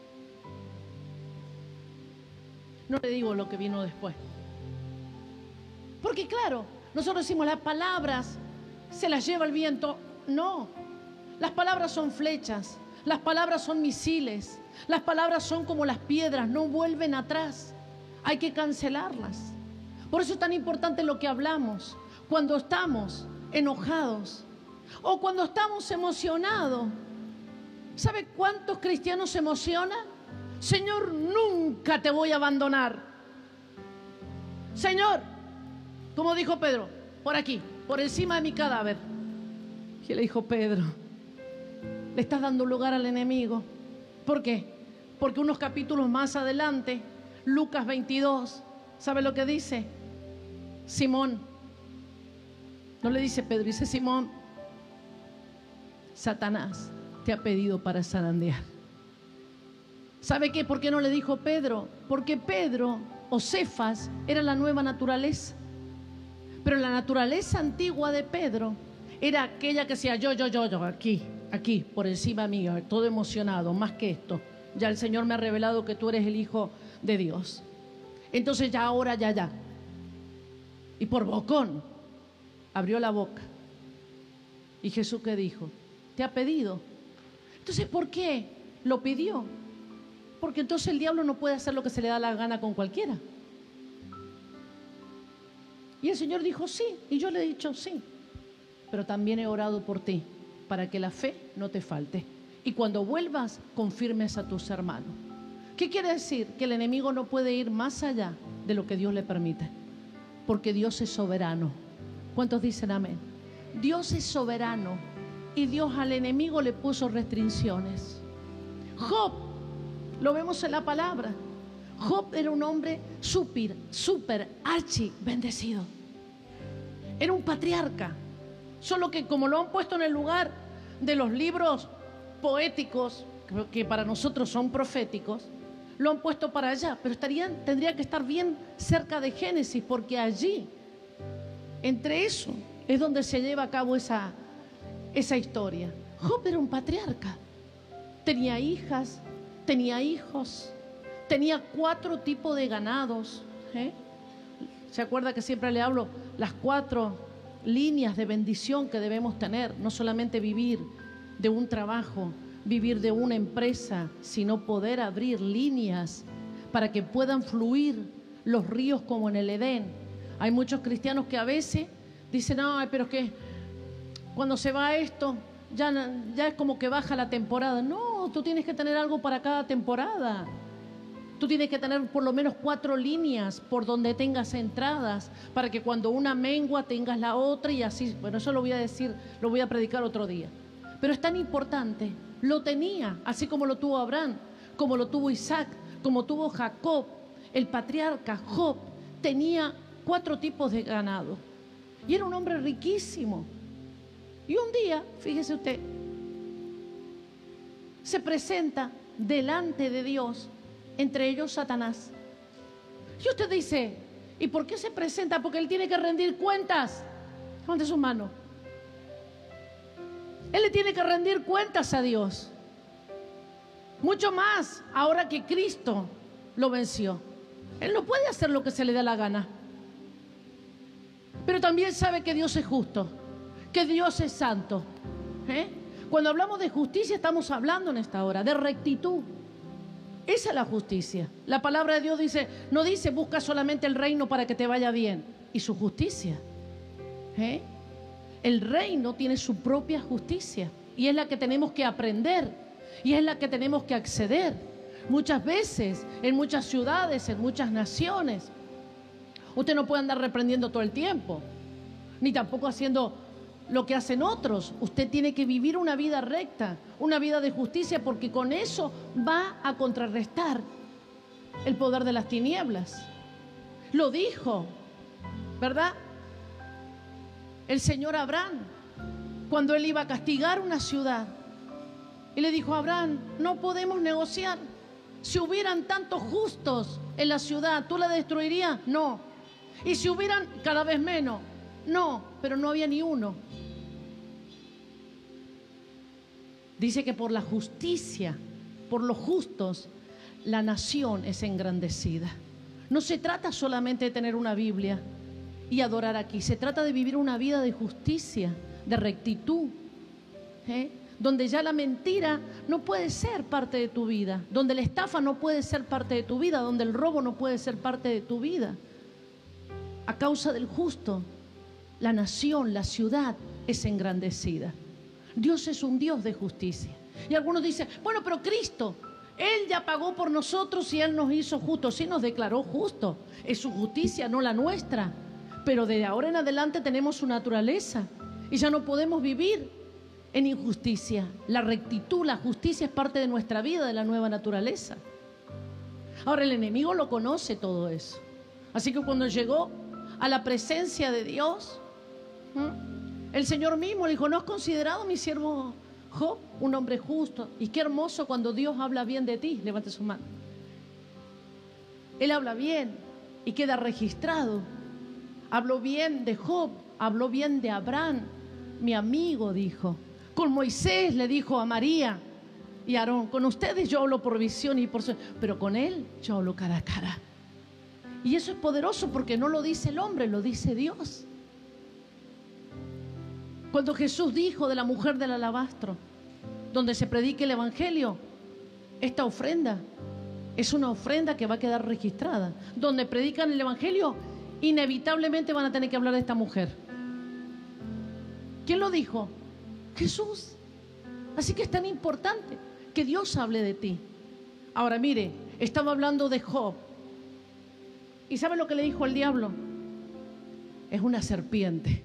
No le digo lo que vino después. Porque claro, nosotros decimos las palabras se las lleva el viento. No, las palabras son flechas, las palabras son misiles, las palabras son como las piedras, no vuelven atrás. Hay que cancelarlas. Por eso es tan importante lo que hablamos cuando estamos enojados o cuando estamos emocionados. ¿Sabe cuántos cristianos se emocionan? Señor, nunca te voy a abandonar. Señor, como dijo Pedro, por aquí, por encima de mi cadáver. Y le dijo, Pedro, le estás dando lugar al enemigo. ¿Por qué? Porque unos capítulos más adelante, Lucas 22, ¿sabe lo que dice? Simón, no le dice Pedro, dice Simón, Satanás te ha pedido para zarandear. ¿Sabe qué? ¿Por qué no le dijo Pedro? Porque Pedro o Cefas era la nueva naturaleza. Pero la naturaleza antigua de Pedro era aquella que decía yo, aquí, por encima mío, todo emocionado, más que esto. Ya el Señor me ha revelado que tú eres el Hijo de Dios. Entonces ya ahora, ya. Y por bocón abrió la boca. Y Jesús, ¿qué dijo? Te ha pedido. Entonces, ¿por qué lo pidió? Porque entonces el diablo no puede hacer lo que se le da la gana con cualquiera. Y el Señor dijo sí, y yo le he dicho sí, pero también he orado por ti, para que la fe no te falte. Y cuando vuelvas, confirmes a tus hermanos. ¿Qué quiere decir? Que el enemigo no puede ir más allá de lo que Dios le permite, porque Dios es soberano. ¿Cuántos dicen amén? Dios es soberano y Dios al enemigo le puso restricciones. Job, lo vemos en la palabra. Job era un hombre súper archi bendecido. Era un patriarca. Solo que como lo han puesto en el lugar de los libros poéticos, que para nosotros son proféticos, lo han puesto para allá. Pero tendría que estar bien cerca de Génesis, porque allí, entre eso, es donde se lleva a cabo esa historia. Job era un patriarca. Tenía hijas, tenía hijos. Tenía 4 tipos de ganados. ¿Se acuerda que siempre le hablo? Las 4 líneas de bendición que debemos tener. No solamente vivir de un trabajo, vivir de una empresa, sino poder abrir líneas para que puedan fluir los ríos como en el Edén. Hay muchos cristianos que a veces dicen, ay, pero es que cuando se va esto, ya es como que baja la temporada. No, tú tienes que tener algo para cada temporada. Tú tienes que tener por lo menos 4 líneas por donde tengas entradas, para que cuando una mengua tengas la otra y así. Bueno, eso lo voy a decir, lo voy a predicar otro día. Pero es tan importante. Lo tenía, así como lo tuvo Abraham, como lo tuvo Isaac, como tuvo Jacob. El patriarca Job tenía 4 tipos de ganado. Y era un hombre riquísimo. Y un día, fíjese usted, se presenta delante de Dios, entre ellos Satanás. Y usted dice, ¿y por qué se presenta? Porque él tiene que rendir cuentas. Levante su mano. Él le tiene que rendir cuentas a Dios. Mucho más ahora que Cristo lo venció. Él no puede hacer lo que se le dé la gana. Pero también sabe que Dios es justo, que Dios es santo. Cuando hablamos de justicia estamos hablando en esta hora de rectitud. Esa es la justicia. La palabra de Dios dice, no dice busca solamente el reino para que te vaya bien y su justicia. El reino tiene su propia justicia y es la que tenemos que aprender y es la que tenemos que acceder. Muchas veces, en muchas ciudades, en muchas naciones, usted no puede andar reprendiendo todo el tiempo, ni tampoco haciendo lo que hacen otros. Usted tiene que vivir una vida recta, una vida de justicia, porque con eso va a contrarrestar el poder de las tinieblas. Lo dijo, ¿verdad? El Señor a Abraham, cuando él iba a castigar una ciudad, y le dijo a Abraham, no podemos negociar. Si hubieran tantos justos en la ciudad, ¿tú la destruirías? No. Y si hubieran cada vez menos, no, pero no había ni uno. Dice que por la justicia, por los justos, la nación es engrandecida. No se trata solamente de tener una Biblia y adorar aquí. Se trata de vivir una vida de justicia, de rectitud, donde ya la mentira no puede ser parte de tu vida, donde la estafa no puede ser parte de tu vida, donde el robo no puede ser parte de tu vida. A causa del justo, la nación, la ciudad es engrandecida. Dios es un Dios de justicia. Y algunos dicen, bueno, pero Cristo, Él ya pagó por nosotros y Él nos hizo justos. Sí, nos declaró justos. Es su justicia, no la nuestra. Pero de ahora en adelante tenemos su naturaleza y ya no podemos vivir en injusticia. La rectitud, la justicia es parte de nuestra vida, de la nueva naturaleza. Ahora el enemigo lo conoce todo eso. Así que cuando llegó a la presencia de Dios, el Señor mismo le dijo, ¿no has considerado mi siervo Job un hombre justo? Y qué hermoso cuando Dios habla bien de ti. Levante su mano. Él habla bien y queda registrado. Habló bien de Job, habló bien de Abraham, mi amigo, dijo. Con Moisés le dijo a María y a Aarón, con ustedes yo hablo por visión y por sueño, pero con él yo hablo cara a cara. Y eso es poderoso porque no lo dice el hombre, lo dice Dios. Cuando Jesús dijo de la mujer del alabastro, donde se predique el evangelio, esta ofrenda es una ofrenda que va a quedar registrada. Donde predican el evangelio, inevitablemente van a tener que hablar de esta mujer. ¿Quién lo dijo? Jesús. Así que es tan importante que Dios hable de ti. Ahora mire, estaba hablando de Job. ¿Y sabe lo que le dijo el diablo? Es una serpiente.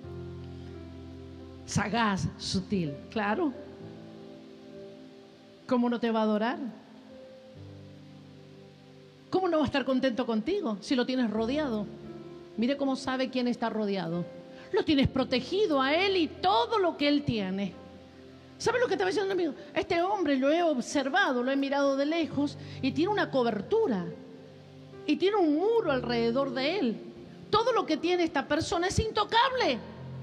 Sagaz, sutil. Claro. ¿Cómo no te va a adorar? ¿Cómo no va a estar contento contigo si lo tienes rodeado? Mire cómo sabe quién está rodeado. Lo tienes protegido a él y todo lo que él tiene. ¿Sabe lo que estaba diciendo, amigo? Este hombre lo he observado, lo he mirado de lejos y tiene una cobertura. Y tiene un muro alrededor de él. Todo lo que tiene esta persona es intocable.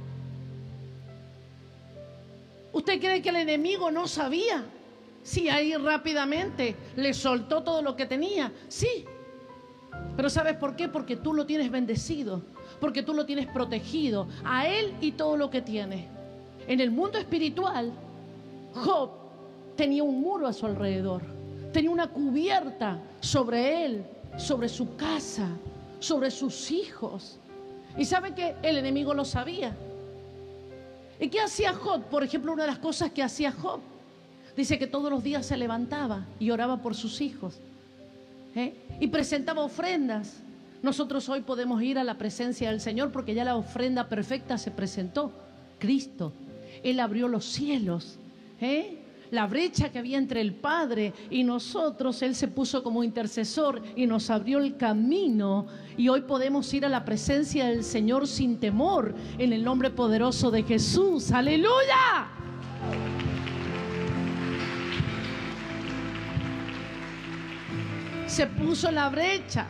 ¿Usted cree que el enemigo no sabía? Sí, ahí rápidamente le soltó todo lo que tenía. Sí. Pero ¿sabes por qué? Porque tú lo tienes bendecido. Porque tú lo tienes protegido. A él y todo lo que tiene. En el mundo espiritual, Job tenía un muro a su alrededor. Tenía una cubierta sobre él, sobre su casa, sobre sus hijos. Y sabe que el enemigo lo sabía. ¿Y qué hacía Job? Por ejemplo, una de las cosas que hacía Job, dice que todos los días se levantaba y oraba por sus hijos, y presentaba ofrendas. Nosotros hoy podemos ir a la presencia del Señor porque ya la ofrenda perfecta se presentó. Cristo, Él abrió los cielos, la brecha que había entre el Padre y nosotros, Él se puso como intercesor y nos abrió el camino. Y hoy podemos ir a la presencia del Señor sin temor, en el nombre poderoso de Jesús. ¡Aleluya! se puso en la brecha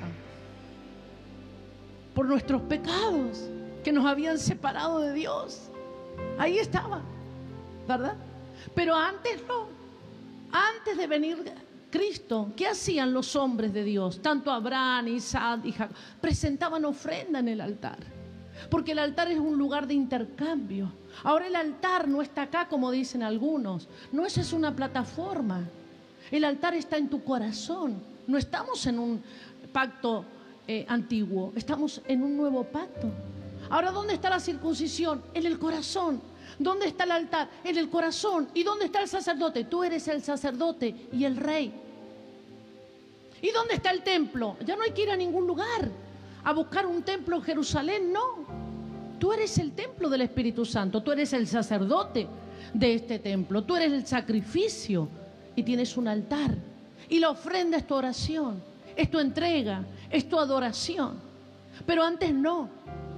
por nuestros pecados que nos habían separado de Dios. Ahí estaba, ¿verdad? Pero antes no. Antes de venir Cristo, ¿qué hacían los hombres de Dios? Tanto Abraham, Isaac y Jacob presentaban ofrenda en el altar, porque el altar es un lugar de intercambio. Ahora el altar no está acá como dicen algunos. No, esa es una plataforma. El altar está en tu corazón. No estamos en un pacto antiguo, estamos en un nuevo pacto. Ahora, ¿dónde está la circuncisión? En el corazón. ¿Dónde está el altar? En el corazón. ¿Y dónde está el sacerdote? Tú eres el sacerdote y el rey. ¿Y dónde está el templo? Ya no hay que ir a ningún lugar a buscar un templo en Jerusalén, no. Tú eres el templo del Espíritu Santo. Tú eres el sacerdote de este templo. Tú eres el sacrificio y tienes un altar. Y la ofrenda es tu oración, es tu entrega, es tu adoración. Pero antes no.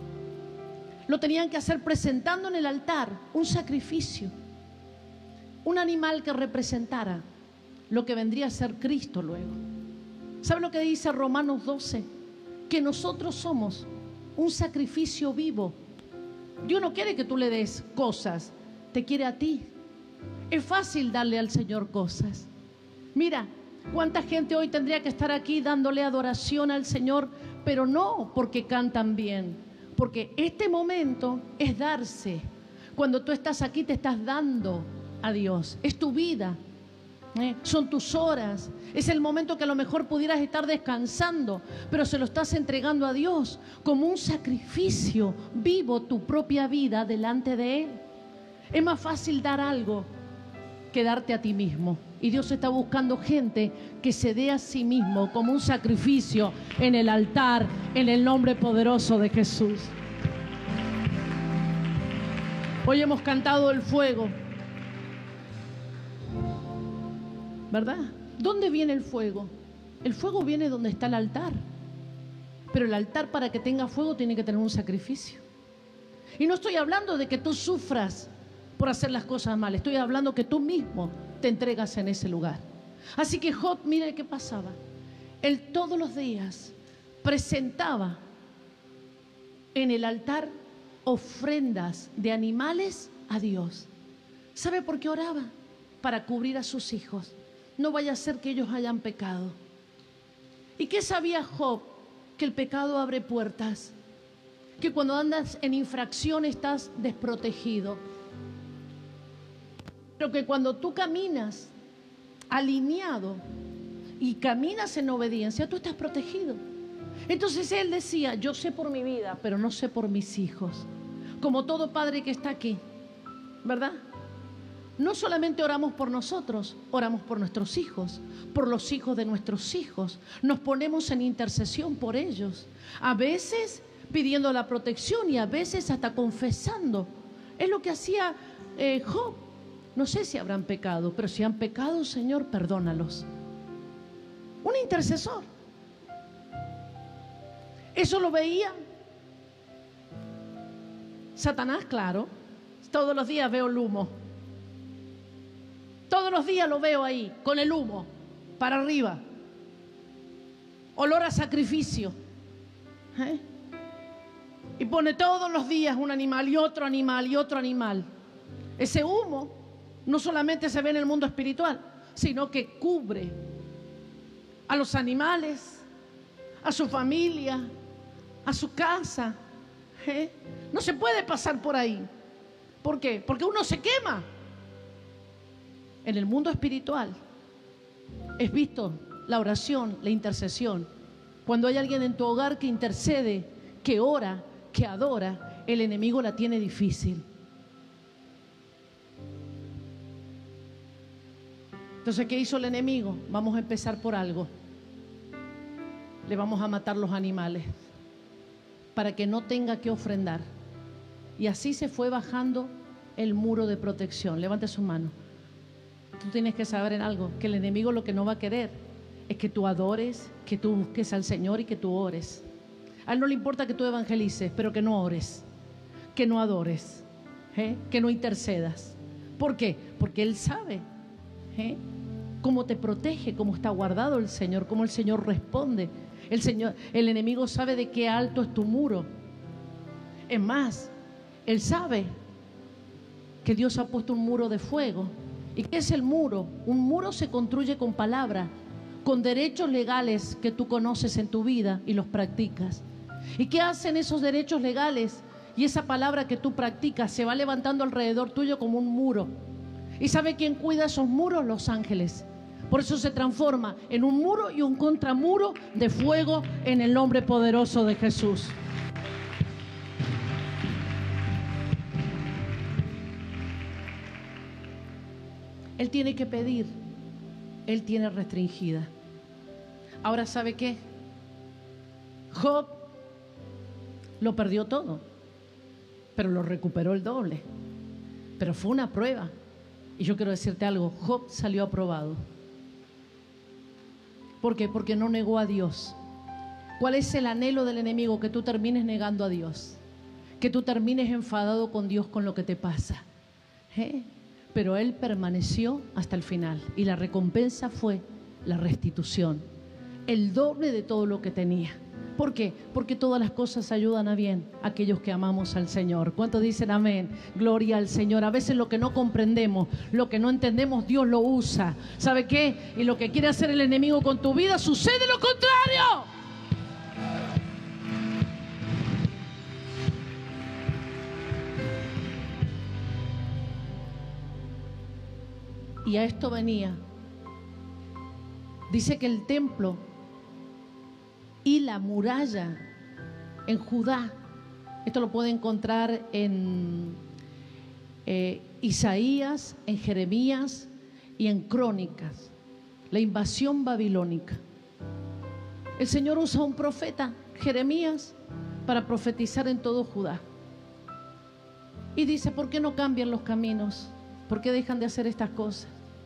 Lo tenían que hacer presentando en el altar un sacrificio, un animal que representara lo que vendría a ser Cristo luego. ¿Sabe lo que dice Romanos 12? Que nosotros somos un sacrificio vivo. Dios no quiere que tú le des cosas, te quiere a ti. Es fácil darle al Señor cosas. Mira, cuánta gente hoy tendría que estar aquí dándole adoración al Señor, pero no porque cantan bien. Porque este momento es darse. Cuando tú estás aquí te estás dando a Dios. Es tu vida, son tus horas. Es el momento que a lo mejor pudieras estar descansando, pero se lo estás entregando a Dios como un sacrificio vivo, tu propia vida delante de Él. Es más fácil dar algo que darte a ti mismo. Y Dios está buscando gente que se dé a sí mismo como un sacrificio en el altar, en el nombre poderoso de Jesús. Hoy hemos cantado el fuego, ¿verdad? ¿Dónde viene el fuego? El fuego viene donde está el altar. Pero el altar, para que tenga fuego, tiene que tener un sacrificio. Y no estoy hablando de que tú sufras por hacer las cosas mal. Estoy hablando que tú mismo te entregas en ese lugar. Así que Job, mire qué pasaba. Él todos los días presentaba en el altar ofrendas de animales a Dios. ¿Sabe por qué oraba? Para cubrir a sus hijos. No vaya a ser que ellos hayan pecado. ¿Y qué sabía Job? Que el pecado abre puertas. Que cuando andas en infracción estás desprotegido. Pero que cuando tú caminas alineado y caminas en obediencia, tú estás protegido. Entonces él decía, yo sé por mi vida, pero no sé por mis hijos. Como todo padre que está aquí, ¿verdad? No solamente oramos por nosotros, oramos por nuestros hijos, por los hijos de nuestros hijos. Nos ponemos en intercesión por ellos. A veces pidiendo la protección y a veces hasta confesando. Es lo que hacía Job. No sé si habrán pecado, pero si han pecado, Señor, perdónalos. Un intercesor. Eso lo veía Satanás, claro. Todos los días veo el humo. Todos los días lo veo ahí, con el humo, para arriba. Olor a sacrificio. Y pone todos los días un animal y otro animal y otro animal. Ese humo no solamente se ve en el mundo espiritual, sino que cubre a los animales, a su familia, a su casa. No se puede pasar por ahí. ¿Por qué? Porque uno se quema. En el mundo espiritual es visto la oración, la intercesión. Cuando hay alguien en tu hogar que intercede, que ora, que adora, el enemigo la tiene difícil. Entonces, ¿qué hizo el enemigo? Vamos a empezar por algo. Le vamos a matar los animales para que no tenga que ofrendar. Y así se fue bajando el muro de protección. Levante su mano. Tú tienes que saber en algo, que el enemigo lo que no va a querer es que tú adores, que tú busques al Señor y que tú ores. A él no le importa que tú evangelices, pero que no ores, que no adores, que no intercedas. ¿Por qué? Porque él sabe cómo te protege, cómo está guardado el Señor, cómo el Señor responde. El enemigo sabe de qué alto es tu muro. Es más, él sabe que Dios ha puesto un muro de fuego. ¿Y qué es el muro? Un muro se construye con palabra, con derechos legales que tú conoces en tu vida y los practicas. ¿Y qué hacen esos derechos legales? Y esa palabra que tú practicas se va levantando alrededor tuyo como un muro. ¿Y sabe quién cuida esos muros? Los ángeles. Por eso se transforma en un muro y un contramuro de fuego en el nombre poderoso de Jesús. Él tiene que pedir, él tiene restringida. Ahora, ¿sabe qué? Job lo perdió todo, pero lo recuperó el doble. Pero fue una prueba. Y yo quiero decirte algo, Job salió aprobado. ¿Por qué? Porque no negó a Dios. ¿Cuál es el anhelo del enemigo? Que tú termines negando a Dios, que tú termines enfadado con Dios con lo que te pasa. Pero él permaneció hasta el final y la recompensa fue la restitución, el doble de todo lo que tenía. ¿Por qué? Porque todas las cosas ayudan a bien a aquellos que amamos al Señor. ¿Cuántos dicen amén? Gloria al Señor. A veces lo que no comprendemos, lo que no entendemos, Dios lo usa. ¿Sabe qué? Y lo que quiere hacer el enemigo con tu vida, sucede lo contrario. Y a esto venía. Dice que el templo y la muralla en Judá, esto lo puede encontrar en Isaías, en Jeremías y en Crónicas, la invasión babilónica. El Señor usa a un profeta, Jeremías, para profetizar en todo Judá. Y dice, ¿por qué no cambian los caminos? ¿Por qué dejan de hacer estas cosas?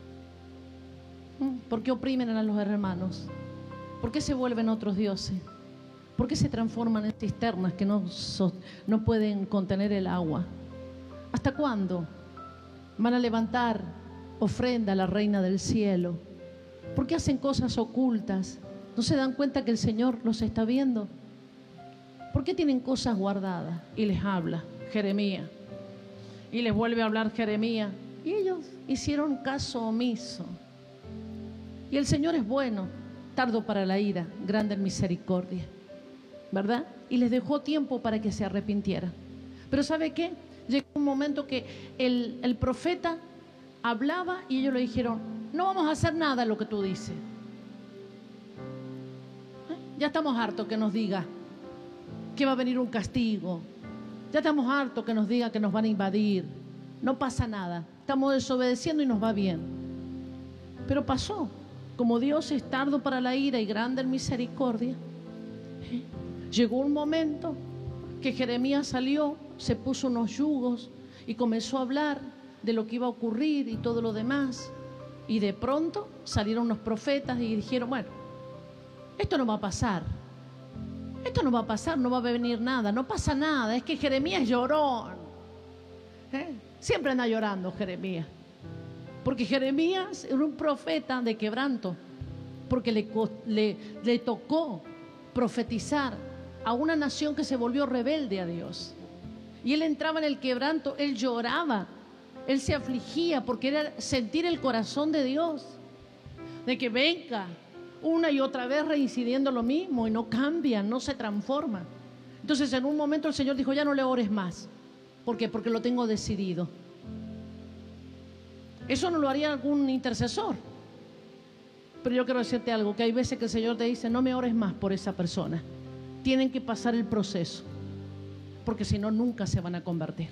¿Por qué oprimen a los hermanos? ¿Por qué se vuelven otros dioses? ¿Por qué se transforman en cisternas que no pueden contener el agua? ¿Hasta cuándo van a levantar ofrenda a la Reina del Cielo? ¿Por qué hacen cosas ocultas? ¿No se dan cuenta que el Señor los está viendo? ¿Por qué tienen cosas guardadas? Y les habla Jeremías. Y les vuelve a hablar Jeremías. Y ellos hicieron caso omiso. Y el Señor es bueno, tardo para la ira, grande en misericordia, ¿verdad? Y les dejó tiempo para que se arrepintieran. Pero ¿sabe qué? Llegó un momento que el profeta hablaba y ellos le dijeron, no vamos a hacer nada de lo que tú dices. Ya estamos hartos que nos diga que va a venir un castigo. Ya estamos hartos que nos diga que nos van a invadir. No pasa nada. Estamos desobedeciendo y nos va bien. Pero pasó. Como Dios es tardo para la ira y grande en misericordia, llegó un momento que Jeremías salió, se puso unos yugos y comenzó a hablar de lo que iba a ocurrir y todo lo demás. Y de pronto salieron unos profetas y dijeron, bueno, esto no va a pasar. Esto no va a pasar, no va a venir nada, no pasa nada. Es que Jeremías es llorón. Siempre anda llorando Jeremías. Porque Jeremías era un profeta de quebranto, porque le tocó profetizar a una nación que se volvió rebelde a Dios. Y él entraba en el quebranto, él lloraba, él se afligía porque era sentir el corazón de Dios, de que venga una y otra vez reincidiendo lo mismo y no cambian, no se transforman. Entonces en un momento el Señor dijo, ya no le ores más. ¿Por qué? Porque lo tengo decidido. Eso no lo haría algún intercesor. Pero yo quiero decirte algo, que hay veces que el Señor te dice, no me ores más por esa persona. Tienen que pasar el proceso, porque si no, nunca se van a convertir.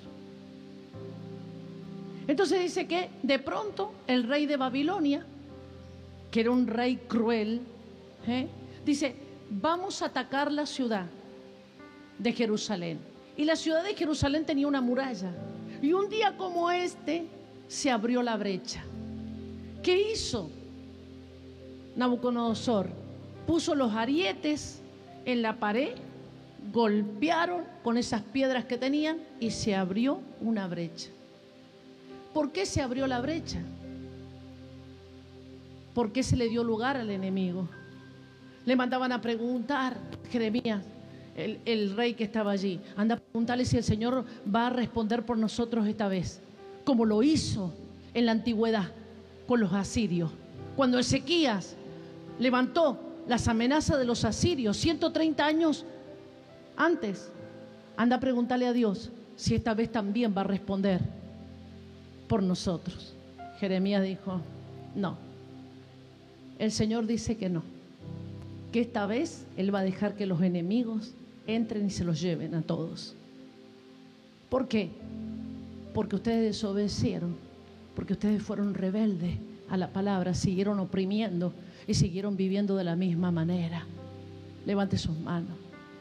Entonces dice que de pronto el rey de Babilonia, que era un rey cruel, dice, vamos a atacar la ciudad de Jerusalén. Y la ciudad de Jerusalén tenía una muralla. Y un día como este, se abrió la brecha. ¿Qué hizo Nabucodonosor? Puso los arietes en la pared, golpearon con esas piedras que tenían y se abrió una brecha. ¿Por qué se abrió la brecha? por qué se le dio lugar al enemigo. Le mandaban a preguntar, Jeremías, el rey que estaba allí, anda a preguntarle si el Señor va a responder por nosotros esta vez, como lo hizo en la antigüedad con los asirios. Cuando Ezequías levantó las amenazas de los asirios 130 años antes, anda a preguntarle a Dios si esta vez también va a responder por nosotros. Jeremías dijo, no, el Señor dice que no, que esta vez Él va a dejar que los enemigos entren y se los lleven a todos. ¿Por qué? Porque ustedes desobedecieron, porque ustedes fueron rebeldes a la palabra, siguieron oprimiendo y siguieron viviendo de la misma manera. Levante sus manos.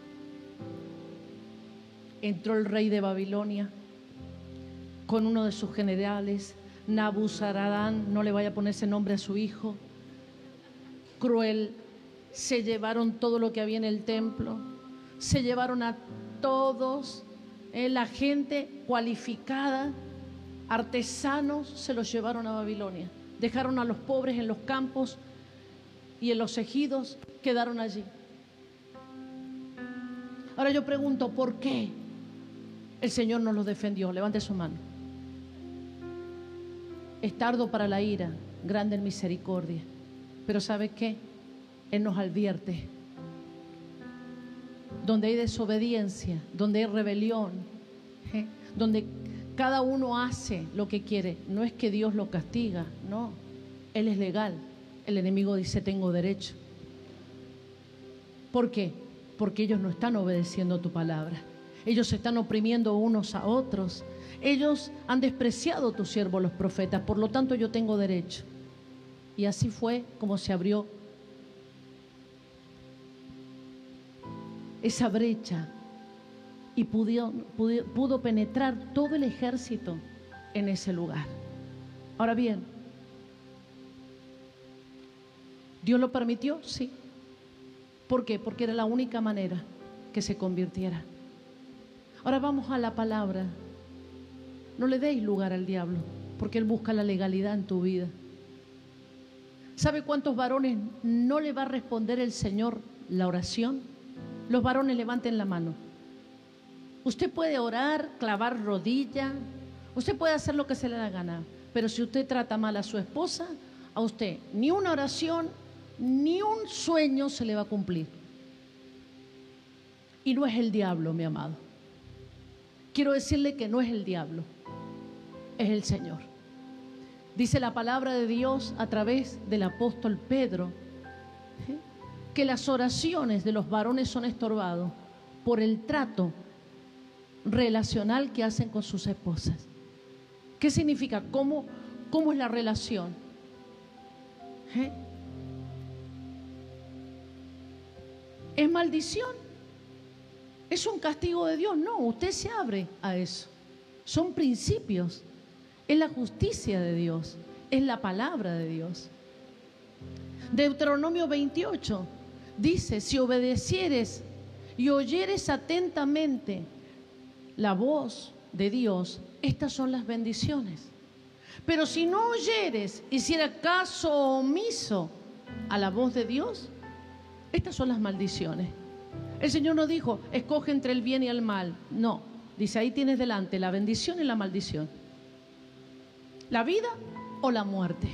Entró el rey de Babilonia con uno de sus generales, Nabuzaradán, no le vaya a poner ese nombre a su hijo, cruel. Se llevaron todo lo que había en el templo, se llevaron a todos, la gente cualificada, artesanos, se los llevaron a Babilonia. Dejaron a los pobres en los campos y en los ejidos quedaron allí. Ahora yo pregunto, ¿por qué el Señor nos los defendió? Levante su mano. Es tardo para la ira, grande en misericordia. Pero ¿sabe qué? Él nos advierte. Donde hay desobediencia, donde hay rebelión, donde cada uno hace lo que quiere, no es que Dios lo castiga, no, Él es legal. El enemigo dice, tengo derecho. ¿Por qué? Porque ellos no están obedeciendo tu palabra. Ellos se están oprimiendo unos a otros. Ellos han despreciado a tus siervos los profetas, por lo tanto yo tengo derecho. Y así fue como se abrió esa brecha y pudo penetrar todo el ejército en ese lugar. Ahora bien, ¿Dios lo permitió? Sí. ¿Por qué? Porque era la única manera que se convirtiera. Ahora vamos a la palabra. No le deis lugar al diablo, porque él busca la legalidad en tu vida. ¿Sabe cuántos varones no le va a responder el Señor la oración? Los varones, levanten la mano. Usted puede orar, clavar rodilla, usted puede hacer lo que se le da gana, pero si usted trata mal a su esposa, a usted ni una oración, ni un sueño se le va a cumplir. Y no es el diablo, mi amado. Quiero decirle que no es el diablo, es el Señor. Dice la palabra de Dios a través del apóstol Pedro, que las oraciones de los varones son estorbados por el trato relacional que hacen con sus esposas. ¿Qué significa? ¿Cómo es la relación? ¿Es maldición? ¿Es un castigo de Dios? No, usted se abre a eso. Son principios. Es la justicia de Dios. Es la palabra de Dios. Deuteronomio 28 dice, si obedecieres y oyeres atentamente la voz de Dios, estas son las bendiciones. Pero si no oyeres, hiciera caso omiso a la voz de Dios, estas son las maldiciones. El Señor no dijo, escoge entre el bien y el mal. No, dice, ahí tienes delante la bendición y la maldición. La vida o la muerte.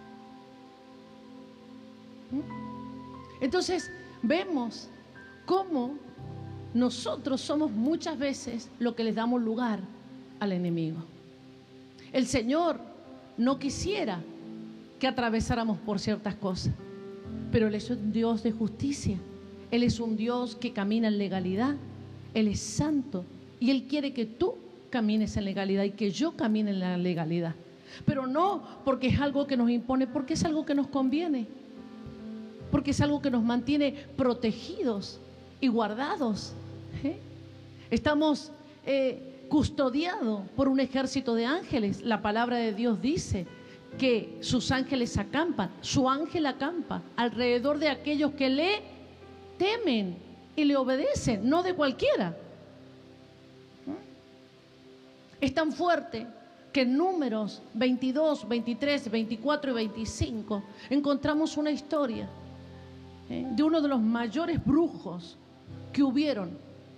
Entonces, vemos cómo nosotros somos muchas veces lo que les damos lugar al enemigo. El Señor no quisiera que atravesáramos por ciertas cosas, pero Él es un Dios de justicia. Él es un Dios que camina en legalidad. Él es santo y Él quiere que tú camines en legalidad y que yo camine en la legalidad. Pero no porque es algo que nos impone, porque es algo que nos conviene, porque es algo que nos mantiene protegidos y guardados. Estamos custodiados por un ejército de ángeles. La palabra de Dios dice que sus ángeles acampan, su ángel acampa alrededor de aquellos que le temen y le obedecen, no de cualquiera. Es tan fuerte que en Números 22, 23, 24 y 25 encontramos una historia de uno de los mayores brujos que hubieron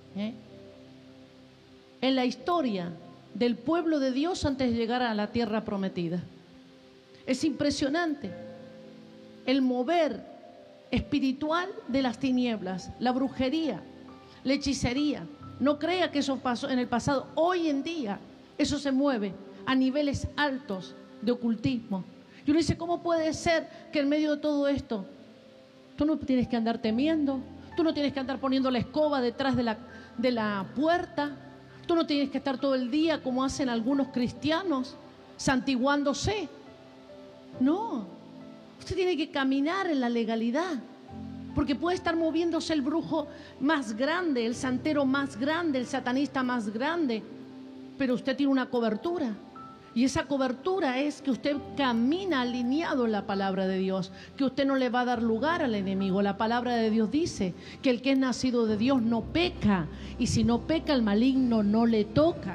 en la historia del pueblo de Dios antes de llegar a la tierra prometida. Es impresionante el mover espiritual de las tinieblas, la brujería, la hechicería. No crea que eso pasó en el pasado. Hoy en día eso se mueve a niveles altos de ocultismo. Y uno dice, ¿cómo puede ser que en medio de todo esto tú no tienes que andar temiendo? Tú no tienes que andar poniendo la escoba detrás de la puerta. Tú no tienes que estar todo el día como hacen algunos cristianos, santiguándose. No, usted tiene que caminar en la legalidad, porque puede estar moviéndose el brujo más grande, el santero más grande, el satanista más grande, pero usted tiene una cobertura. Y esa cobertura es que usted camina alineado en la palabra de Dios, que usted no le va a dar lugar al enemigo. La palabra de Dios dice que el que es nacido de Dios no peca, y si no peca, el maligno no le toca.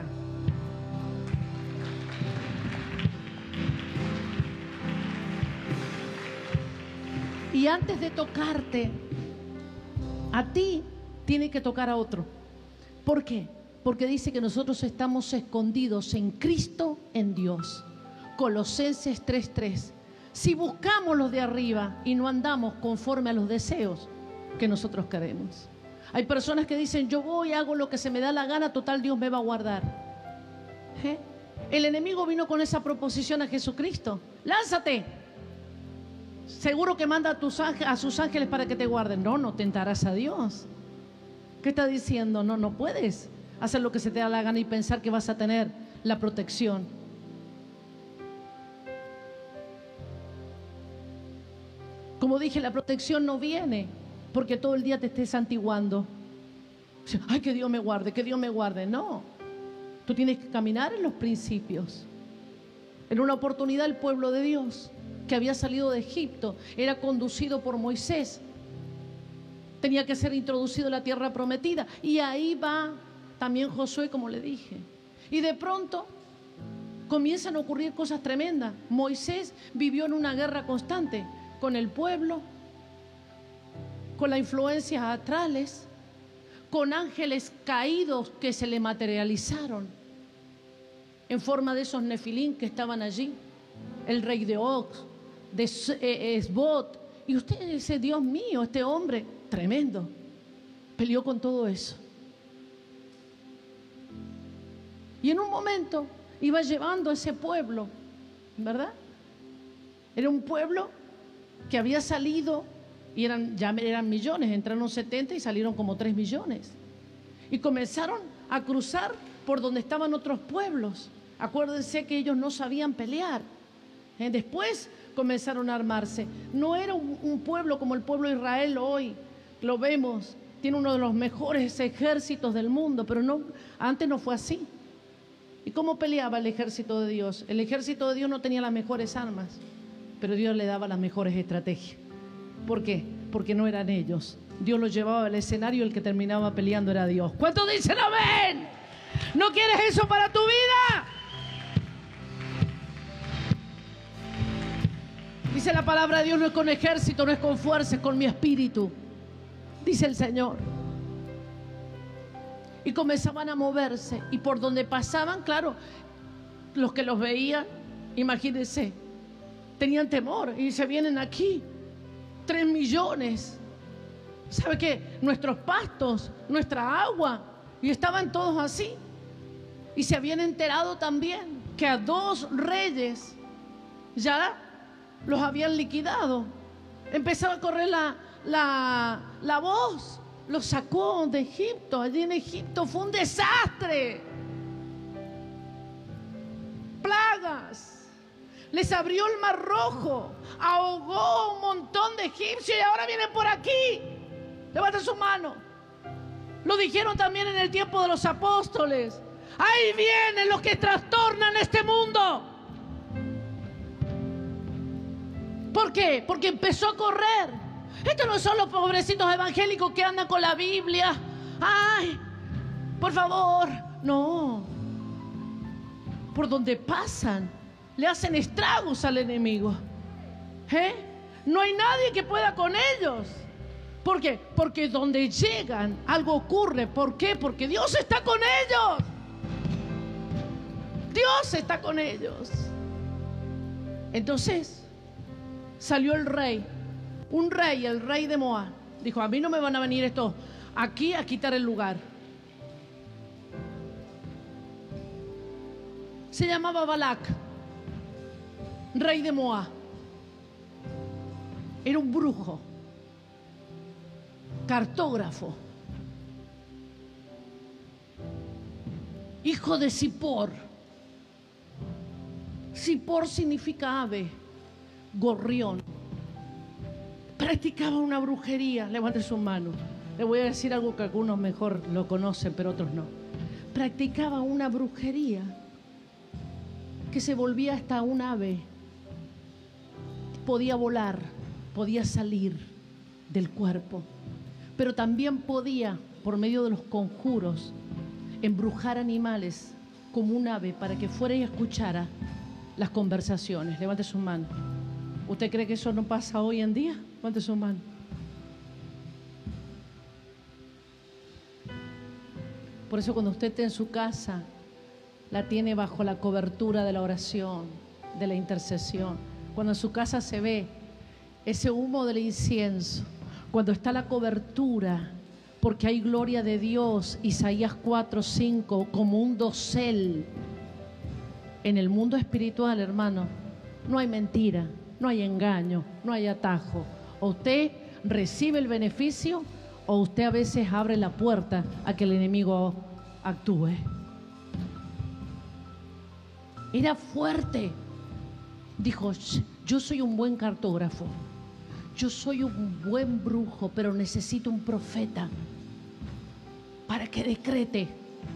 Y antes de tocarte, a ti tiene que tocar a otro. ¿Por qué? Porque dice que nosotros estamos escondidos en Cristo, en Dios. Colosenses 3:3. Si buscamos los de arriba y no andamos conforme a los deseos que nosotros queremos. Hay personas que dicen, yo voy, hago lo que se me da la gana, total Dios me va a guardar. El enemigo vino con esa proposición a Jesucristo. Lánzate. Seguro que manda a sus ángeles para que te guarden. No tentarás a Dios. ¿Qué está diciendo? No puedes hacer lo que se te da la gana y pensar que vas a tener la protección. Como dije, la protección no viene porque todo el día te estés santiguando. Ay, que Dios me guarde, que Dios me guarde. No, tú tienes que caminar en los principios. En una oportunidad el pueblo de Dios que había salido de Egipto era conducido por Moisés. Tenía que ser introducido en la tierra prometida. Y ahí va también Josué, como le dije. Y de pronto comienzan a ocurrir cosas tremendas. Moisés vivió en una guerra constante con el pueblo, con las influencias astrales, con ángeles caídos que se le materializaron en forma de esos nefilín que estaban allí. El rey de Oz, de Esbot. Y usted dice, Dios mío, este hombre tremendo peleó con todo eso. Y en un momento iba llevando a ese pueblo, ¿verdad? Era un pueblo que había salido y ya eran millones, entraron 70 y salieron como 3 millones. Y comenzaron a cruzar por donde estaban otros pueblos. Acuérdense que ellos no sabían pelear. Después comenzaron a armarse. No era un pueblo como el pueblo de Israel hoy. Lo vemos, tiene uno de los mejores ejércitos del mundo, pero no, antes no fue así. ¿Y cómo peleaba el ejército de Dios? El ejército de Dios no tenía las mejores armas, pero Dios le daba las mejores estrategias. ¿Por qué? Porque no eran ellos. Dios los llevaba al escenario y el que terminaba peleando era Dios. ¿Cuántos dicen amén? ¿No quieres eso para tu vida? Dice la palabra de Dios, no es con ejército, no es con fuerza, es con mi espíritu, dice el Señor. Y comenzaban a moverse, y por donde pasaban, claro, los que los veían, imagínense, tenían temor, y se vienen aquí, 3 millones. ¿Sabe qué? Nuestros pastos, nuestra agua, y estaban todos así. Y se habían enterado también que a 2 reyes ya los habían liquidado. Empezaba a correr la voz. Los sacó de Egipto. Allí en Egipto fue un desastre. Plagas. Les abrió el mar rojo. Ahogó un montón de egipcios y ahora vienen por aquí. Levanta su mano. Lo dijeron también en el tiempo de los apóstoles. Ahí vienen los que trastornan este mundo. ¿Por qué? Porque empezó a correr. Estos no son los pobrecitos evangélicos que andan con la Biblia. Ay, por favor, no. por donde pasan, le hacen estragos al enemigo. No hay nadie que pueda con ellos. ¿Por qué? Porque donde llegan algo ocurre. ¿Por qué? Porque Dios está con ellos. Dios está con ellos. Entonces salió el rey, un rey, el rey de Moab. Dijo: a mí no me van a venir estos aquí a quitar el lugar. Se llamaba Balac, rey de Moab. Era un brujo, cartógrafo, hijo de Zippor. Zippor significa ave, gorrión. Practicaba una brujería. Levante su mano. Le voy a decir algo que algunos mejor lo conocen, pero otros no. Practicaba una brujería que se volvía hasta un ave. Podía volar, podía salir del cuerpo, pero también podía, por medio de los conjuros, embrujar animales como un ave para que fuera y escuchara las conversaciones. Levante su mano. ¿Usted cree que eso no pasa hoy en día? Levante su mano. Por eso cuando usted esté en su casa, la tiene bajo la cobertura de la oración, de la intercesión. Cuando en su casa se ve ese humo del incienso, cuando está la cobertura, porque hay gloria de Dios, Isaías 4:5, como un dosel. En el mundo espiritual, hermano, no hay mentira, no hay engaño, no hay atajo. O usted recibe el beneficio, o usted a veces abre la puerta a que el enemigo actúe. Era fuerte. Dijo: yo soy un buen cartógrafo, yo soy un buen brujo, pero necesito un profeta para que decrete.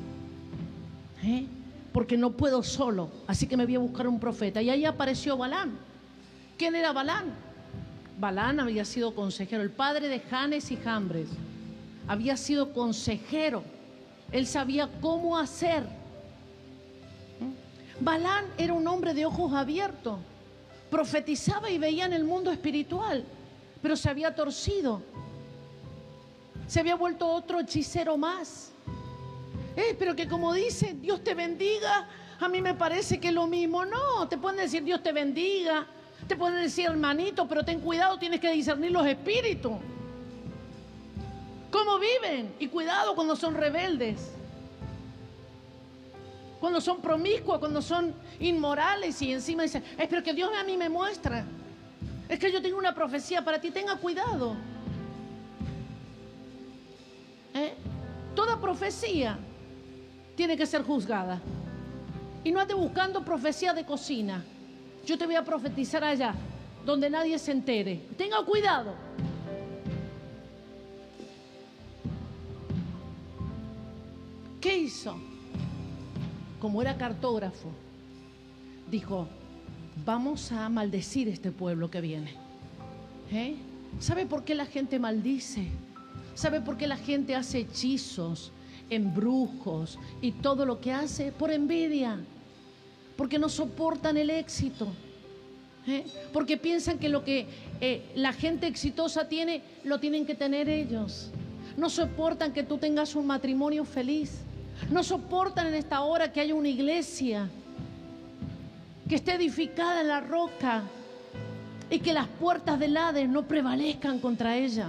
Porque no puedo solo, así que me voy a buscar un profeta. Y ahí apareció Balán. ¿Quién era Balán? Balán había sido consejero, el padre de Janes y Jambres. Había sido consejero. Él sabía cómo hacer. Balán era un hombre de ojos abiertos. Profetizaba y veía en el mundo espiritual, pero se había torcido. Se había vuelto otro hechicero más. Pero que como dice, Dios te bendiga, a mí me parece que es lo mismo. No, te pueden decir Dios te bendiga, te pueden decir hermanito, pero ten cuidado, tienes que discernir los espíritus. ¿Cómo viven? Y cuidado cuando son rebeldes, cuando son promiscuos, cuando son inmorales y encima dicen: pero que Dios a mí me muestra, es que yo tengo una profecía para ti. Tenga cuidado. Toda profecía tiene que ser juzgada. Y no ande buscando profecía de cocina. Yo te voy a profetizar allá, donde nadie se entere. Tenga cuidado. ¿Qué hizo? Como era cartógrafo, dijo: vamos a maldecir este pueblo que viene. ¿Sabe por qué la gente maldice? ¿Sabe por qué la gente hace hechizos, embrujos y todo lo que hace? Por envidia, porque no soportan el éxito, porque piensan que lo que la gente exitosa tiene, lo tienen que tener ellos. No soportan que tú tengas un matrimonio feliz. No soportan en esta hora que haya una iglesia que esté edificada en la roca y que las puertas del Hades no prevalezcan contra ella.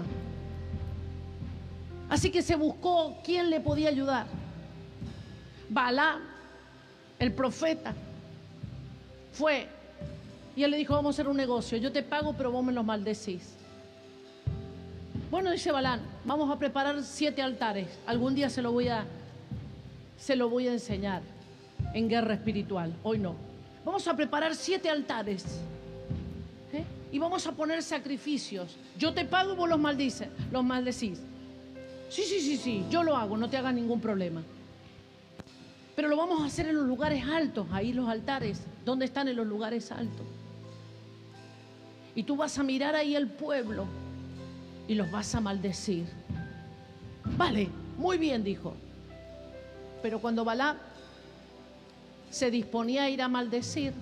Así que se buscó quién le podía ayudar. Balaam, el profeta, fue y él le dijo: vamos a hacer un negocio, yo te pago pero vos me los maldecís. Bueno, dice Balaam, vamos a preparar 7 altares. Algún día se lo voy a enseñar en guerra espiritual. Hoy no. Vamos a preparar 7 altares. Y vamos a poner sacrificios. Yo te pago y vos los maldecís. Sí, yo lo hago, no te hagas ningún problema. Pero lo vamos a hacer en los lugares altos. Ahí los altares, ¿dónde están? En los lugares altos. Y tú vas a mirar ahí el pueblo y los vas a maldecir. Vale, muy bien, dijo. Pero cuando Balaam se disponía a ir a maldecir,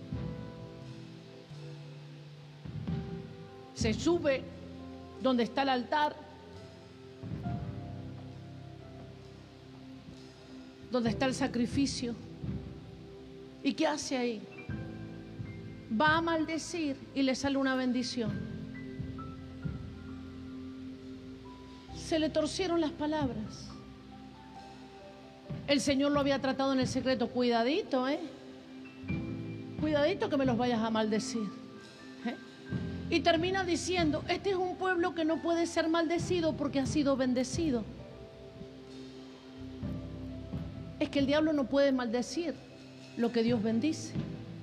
se sube donde está el altar, donde está el sacrificio. ¿Y qué hace ahí? Va a maldecir y le sale una bendición. Se le torcieron las palabras. El Señor lo había tratado en el secreto. Cuidadito, cuidadito que me los vayas a maldecir. Y termina diciendo, este es un pueblo que no puede ser maldecido porque ha sido bendecido. Es que el diablo no puede maldecir lo que Dios bendice.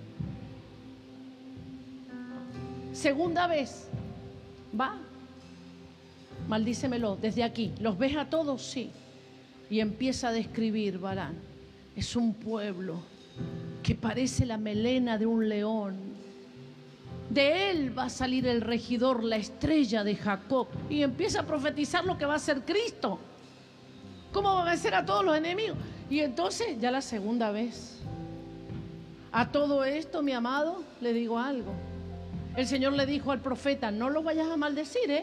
Segunda vez, va, maldícemelo desde aquí. ¿Los ves a todos? Sí. Y empieza a describir Balaam. Es un pueblo que parece la melena de un león. De él va a salir el regidor, la estrella de Jacob. Y empieza a profetizar lo que va a ser Cristo. ¿Cómo va a vencer a todos los enemigos? Y entonces, ya la segunda vez. A todo esto, mi amado, le digo algo. El Señor le dijo al profeta, no lo vayas a maldecir,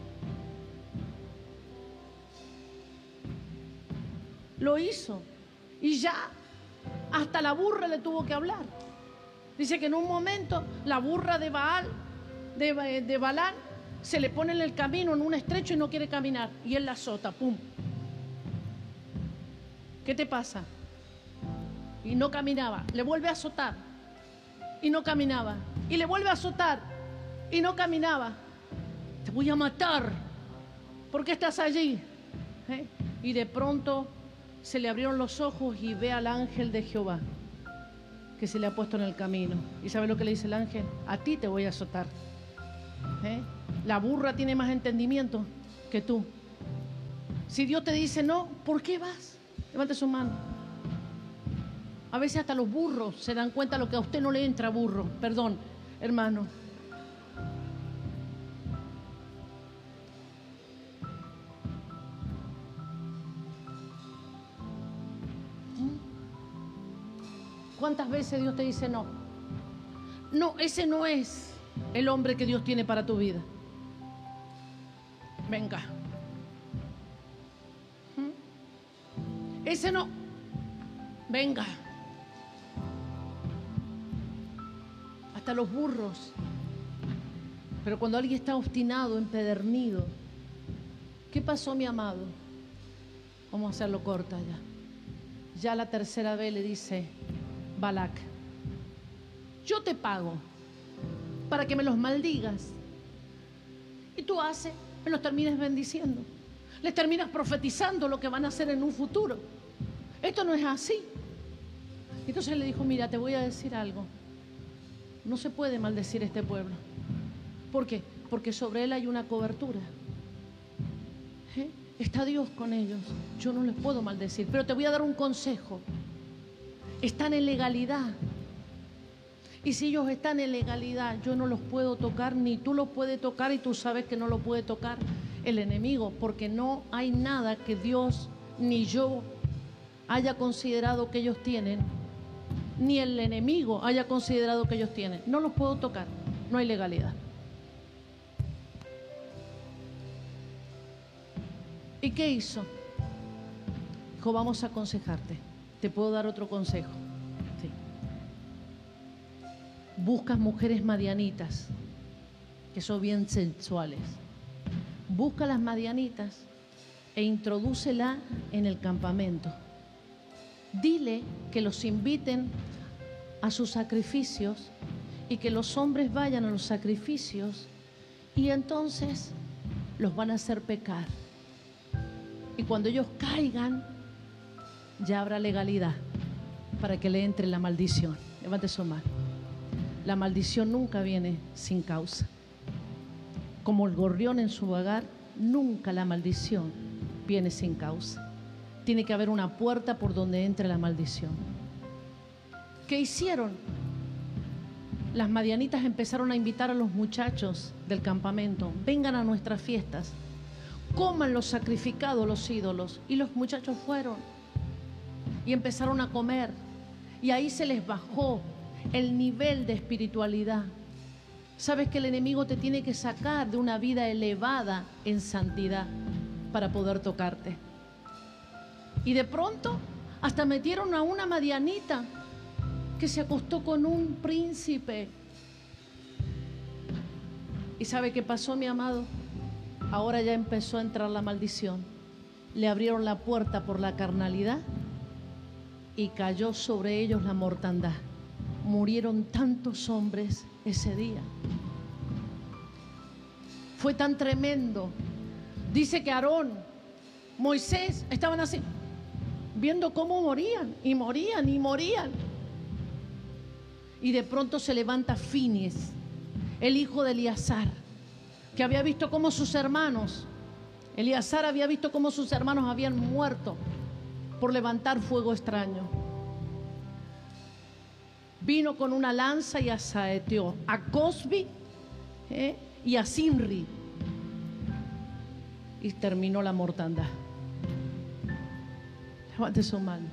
Lo hizo. Y ya hasta la burra le tuvo que hablar. Dice que en un momento la burra de Balaam, se le pone en el camino, en un estrecho, y no quiere caminar. Y él la azota, ¡pum! ¿Qué te pasa? Y no caminaba. Le vuelve a azotar. Y no caminaba. Y le vuelve a azotar. Y no caminaba. Te voy a matar. ¿Por qué estás allí? Y de pronto se le abrieron los ojos y ve al ángel de Jehová que se le ha puesto en el camino. ¿Y sabe lo que le dice el ángel? A ti te voy a azotar. La burra tiene más entendimiento que tú. Si Dios te dice no, ¿por qué vas? Levante su mano. A veces hasta los burros se dan cuenta lo que a usted no le entra, burro. Perdón, hermano. ¿Cuántas veces Dios te dice no? No, ese no es el hombre que Dios tiene para tu vida. Venga. Ese no. Venga. Hasta los burros. Pero cuando alguien está obstinado, empedernido, ¿qué pasó, mi amado? Vamos a hacerlo corta ya. Ya la tercera vez le dice Balac, yo te pago para que me los maldigas. Y tú haces, me los termines bendiciendo. Les terminas profetizando lo que van a hacer en un futuro. Esto no es así. Entonces le dijo, mira, te voy a decir algo. No se puede maldecir este pueblo. ¿Por qué? Porque sobre él hay una cobertura. Está Dios con ellos. Yo no les puedo maldecir, pero te voy a dar un consejo. Están en legalidad. Y si ellos están en legalidad, yo no los puedo tocar, ni tú los puedes tocar, y tú sabes que no lo puede tocar el enemigo, porque no hay nada que Dios ni yo haya considerado que ellos tienen, ni el enemigo haya considerado que ellos tienen. No los puedo tocar, no hay legalidad. ¿Y qué hizo? Dijo, vamos a aconsejarte. ¿Te puedo dar otro consejo? Sí. Buscas mujeres madianitas, que son bien sensuales. Busca las madianitas e introdúcela en el campamento. Dile que los inviten a sus sacrificios y que los hombres vayan a los sacrificios, y entonces los van a hacer pecar. Y cuando ellos caigan, ya habrá legalidad para que le entre la maldición. Levante su mano. La maldición nunca viene sin causa. Como el gorrión en su vagar, nunca la maldición viene sin causa. Tiene que haber una puerta por donde entre la maldición. ¿Qué hicieron? Las madianitas empezaron a invitar a los muchachos del campamento: vengan a nuestras fiestas, coman los sacrificados, los ídolos. Y los muchachos fueron y empezaron a comer. Y ahí se les bajó el nivel de espiritualidad. Sabes que el enemigo te tiene que sacar de una vida elevada en santidad para poder tocarte. Y de pronto hasta metieron a una madianita que se acostó con un príncipe. ¿Y sabe qué pasó, mi amado? Ahora ya empezó a entrar la maldición. Le abrieron la puerta por la carnalidad y cayó sobre ellos la mortandad. Murieron tantos hombres ese día. Fue tan tremendo. Dice que Aarón, Moisés, estaban así, viendo cómo morían, y morían, y morían. Y de pronto se levanta Fines, el hijo de Eleazar, que había visto cómo sus hermanos, Eleazar había visto cómo sus hermanos habían muerto por levantar fuego extraño. Vino con una lanza y asaeteó a Cosbi y a Sinri, y terminó la mortandad. Levante su mano.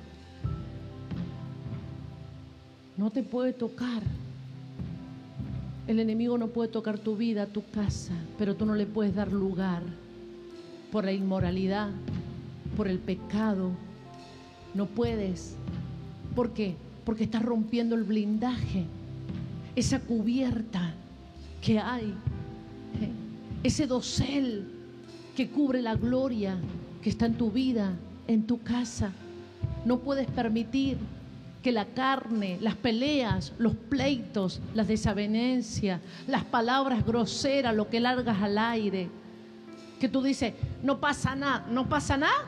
No te puede tocar. El enemigo no puede tocar tu vida, tu casa, pero tú no le puedes dar lugar por la inmoralidad, por el pecado. No puedes. ¿Por qué? Porque estás rompiendo el blindaje, esa cubierta que hay, ese dosel que cubre la gloria que está en tu vida, en tu casa. No puedes permitir que la carne, las peleas, los pleitos, las desavenencias, las palabras groseras, lo que largas al aire, que tú dices, no pasa nada, no pasa nada.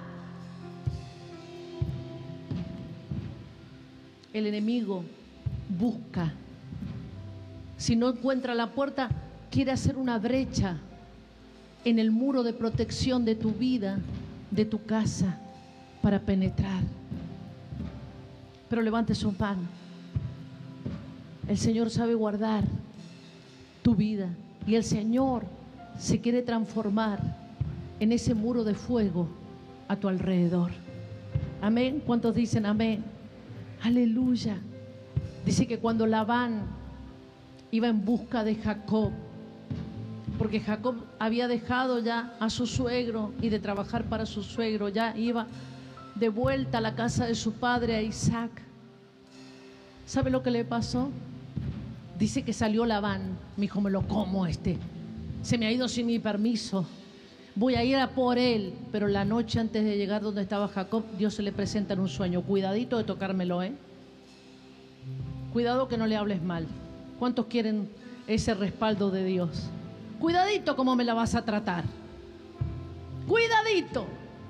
El enemigo busca, si no encuentra la puerta, quiere hacer una brecha en el muro de protección de tu vida, de tu casa, para penetrar. Pero levante su mano. El Señor sabe guardar tu vida y el Señor se quiere transformar en ese muro de fuego a tu alrededor. Amén. ¿Cuántos dicen amén? Aleluya. Dice que cuando Labán iba en busca de Jacob, porque Jacob había dejado ya a su suegro y de trabajar para su suegro, ya iba de vuelta a la casa de su padre, a Isaac. ¿Sabe lo que le pasó? Dice que salió Labán, me dijo, me lo como se me ha ido sin mi permiso, voy a ir a por él. Pero la noche antes de llegar donde estaba Jacob, Dios se le presenta en un sueño. Cuidadito de tocármelo, cuidado que no le hables mal. ¿Cuántos quieren ese respaldo de Dios? Cuidadito cómo me la vas a tratar. Cuidadito.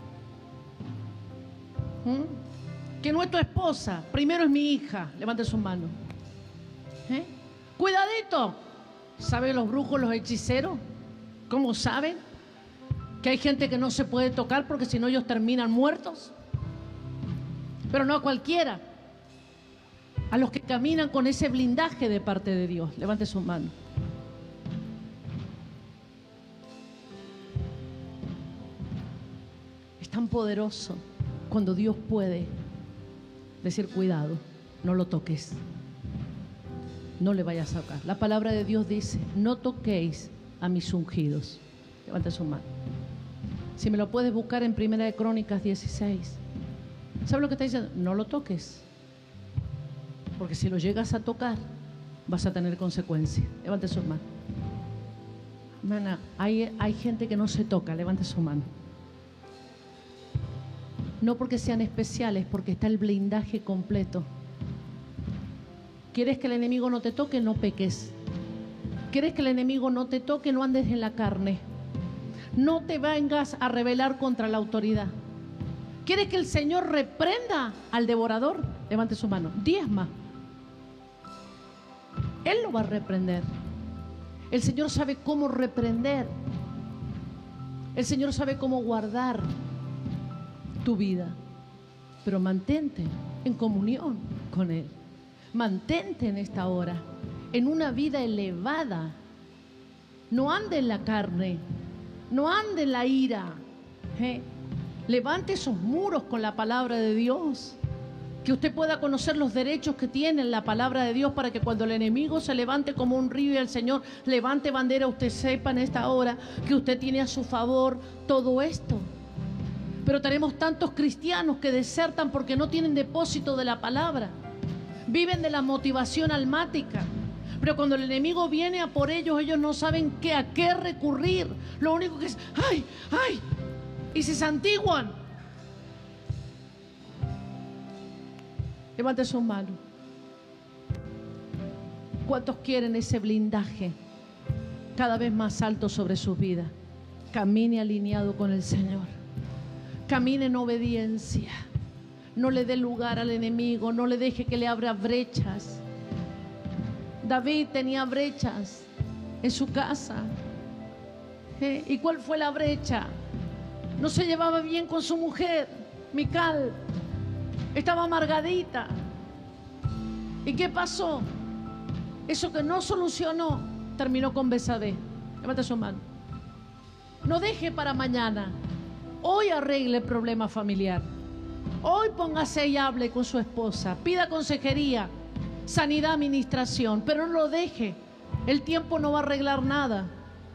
Que no es tu esposa, primero es mi hija. Levante su mano. Cuidadito. ¿Saben los brujos, los hechiceros? ¿Cómo saben que hay gente que no se puede tocar porque si no ellos terminan muertos? Pero no a cualquiera. A los que caminan con ese blindaje de parte de Dios. Levante su mano. Es tan poderoso cuando Dios puede decir, cuidado, no lo toques, no le vayas a tocar. La palabra de Dios dice, no toquéis a mis ungidos. Levante su mano. Si me lo puedes buscar en 1 de Crónicas 16. ¿Sabes lo que está diciendo? No lo toques, porque si lo llegas a tocar vas a tener consecuencias. Levante su mano. Hermana, hay gente que no se toca. Levante su mano. No porque sean especiales, porque está el blindaje completo. ¿Quieres que el enemigo no te toque? No peques. ¿Quieres que el enemigo no te toque? No andes en la carne. No te vengas a rebelar contra la autoridad. ¿Quieres que el Señor reprenda al devorador? Levante su mano. Diezma. Él lo va a reprender. El Señor sabe cómo reprender. El Señor sabe cómo guardar tu vida, pero mantente en comunión con Él. Mantente en esta hora en una vida elevada. No ande en la carne, no ande en la ira. Levante esos muros con la palabra de Dios. Que usted pueda conocer los derechos que tiene en la palabra de Dios, para que cuando el enemigo se levante como un río y el Señor levante bandera, usted sepa en esta hora que usted tiene a su favor todo esto. Pero tenemos tantos cristianos que desertan porque no tienen depósito de la palabra. Viven de la motivación almática. Pero cuando el enemigo viene a por ellos, ellos no saben a qué recurrir. Lo único que es, ¡ay, ay! Y se santiguan. Levante sus manos. ¿Cuántos quieren ese blindaje cada vez más alto sobre sus vidas? Camine alineado con el Señor. Camine en obediencia. No le dé lugar al enemigo. No le deje que le abra brechas. David tenía brechas en su casa. ¿Y cuál fue la brecha? No se llevaba bien con su mujer, Mical. Estaba amargadita. ¿Y qué pasó? Eso que no solucionó terminó con Besabé. Levante su mano. No deje para mañana. Hoy arregle el problema familiar. Hoy póngase y hable con su esposa. Pida consejería, sanidad, administración. Pero no lo deje. El tiempo no va a arreglar nada.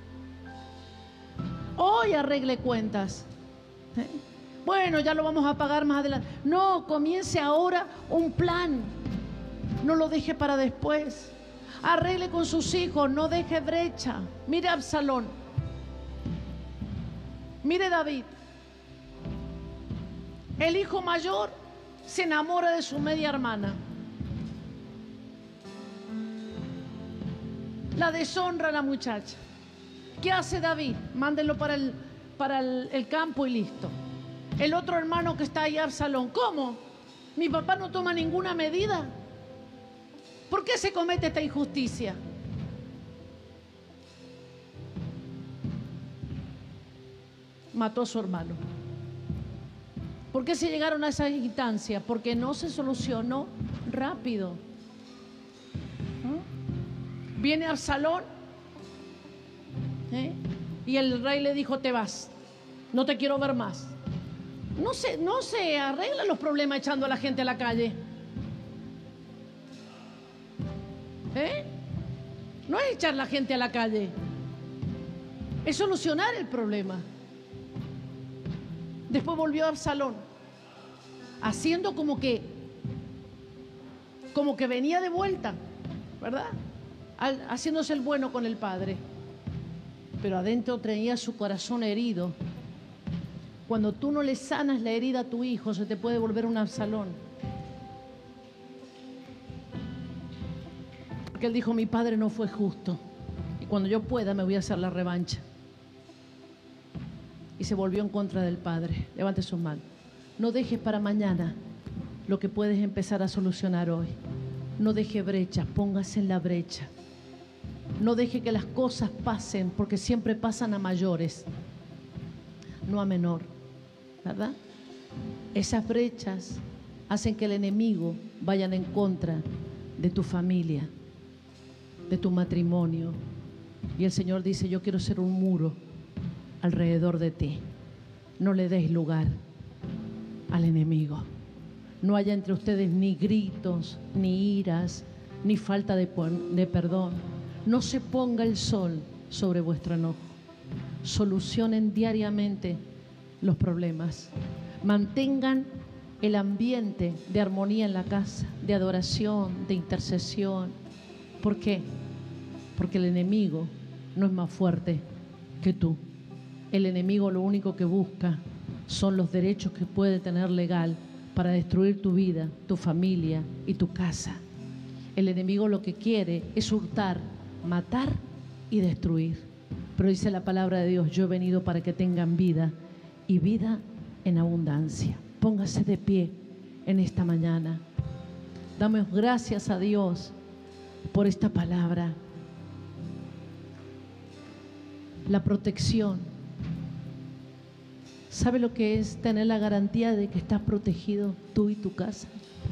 Hoy arregle cuentas. Bueno, ya lo vamos a pagar más adelante. No, comience ahora un plan. No lo deje para después. Arregle con sus hijos, no deje brecha. Mire a Absalón. Mire David. El hijo mayor se enamora de su media hermana. La deshonra a la muchacha. ¿Qué hace David? Mándenlo para el campo y listo. El otro hermano que está ahí, Absalón, ¿cómo? ¿Mi papá no toma ninguna medida? ¿Por qué se comete esta injusticia? Mató a su hermano. ¿Por qué se llegaron a esa instancia? Porque no se solucionó rápido. Viene Absalón, y el rey le dijo: te vas, no te quiero ver más. No se arreglan los problemas echando a la gente a la calle. No es echar a la gente a la calle, es solucionar el problema. Después volvió a Absalón, haciendo como que venía de vuelta, ¿verdad? Haciéndose el bueno con el padre. Pero adentro tenía su corazón herido. Cuando tú no le sanas la herida a tu hijo, se te puede volver un Absalón. Porque él dijo: mi padre no fue justo, y cuando yo pueda me voy a hacer la revancha. Y se volvió en contra del padre. Levante su mano. No dejes para mañana lo que puedes empezar a solucionar hoy. No deje brechas, póngase en la brecha. No deje que las cosas pasen, porque siempre pasan a mayores, no a menor, ¿verdad? Esas brechas hacen que el enemigo vaya en contra de tu familia, de tu matrimonio. Y el Señor dice: yo quiero ser un muro alrededor de ti. No le des lugar al enemigo. No haya entre ustedes ni gritos, ni iras, ni falta de perdón. No se ponga el sol sobre vuestro enojo. Solucionen diariamente los problemas. Mantengan el ambiente de armonía en la casa, de adoración, de intercesión. ¿Por qué? Porque el enemigo no es más fuerte que tú. El enemigo lo único que busca son los derechos que puede tener legal para destruir tu vida, tu familia y tu casa. El enemigo lo que quiere es hurtar, matar y destruir. Pero dice la palabra de Dios: yo he venido para que tengan vida, y vida en abundancia. Póngase de pie en esta mañana. Damos gracias a Dios por esta palabra. La protección. ¿Sabe lo que es tener la garantía de que estás protegido tú y tu casa?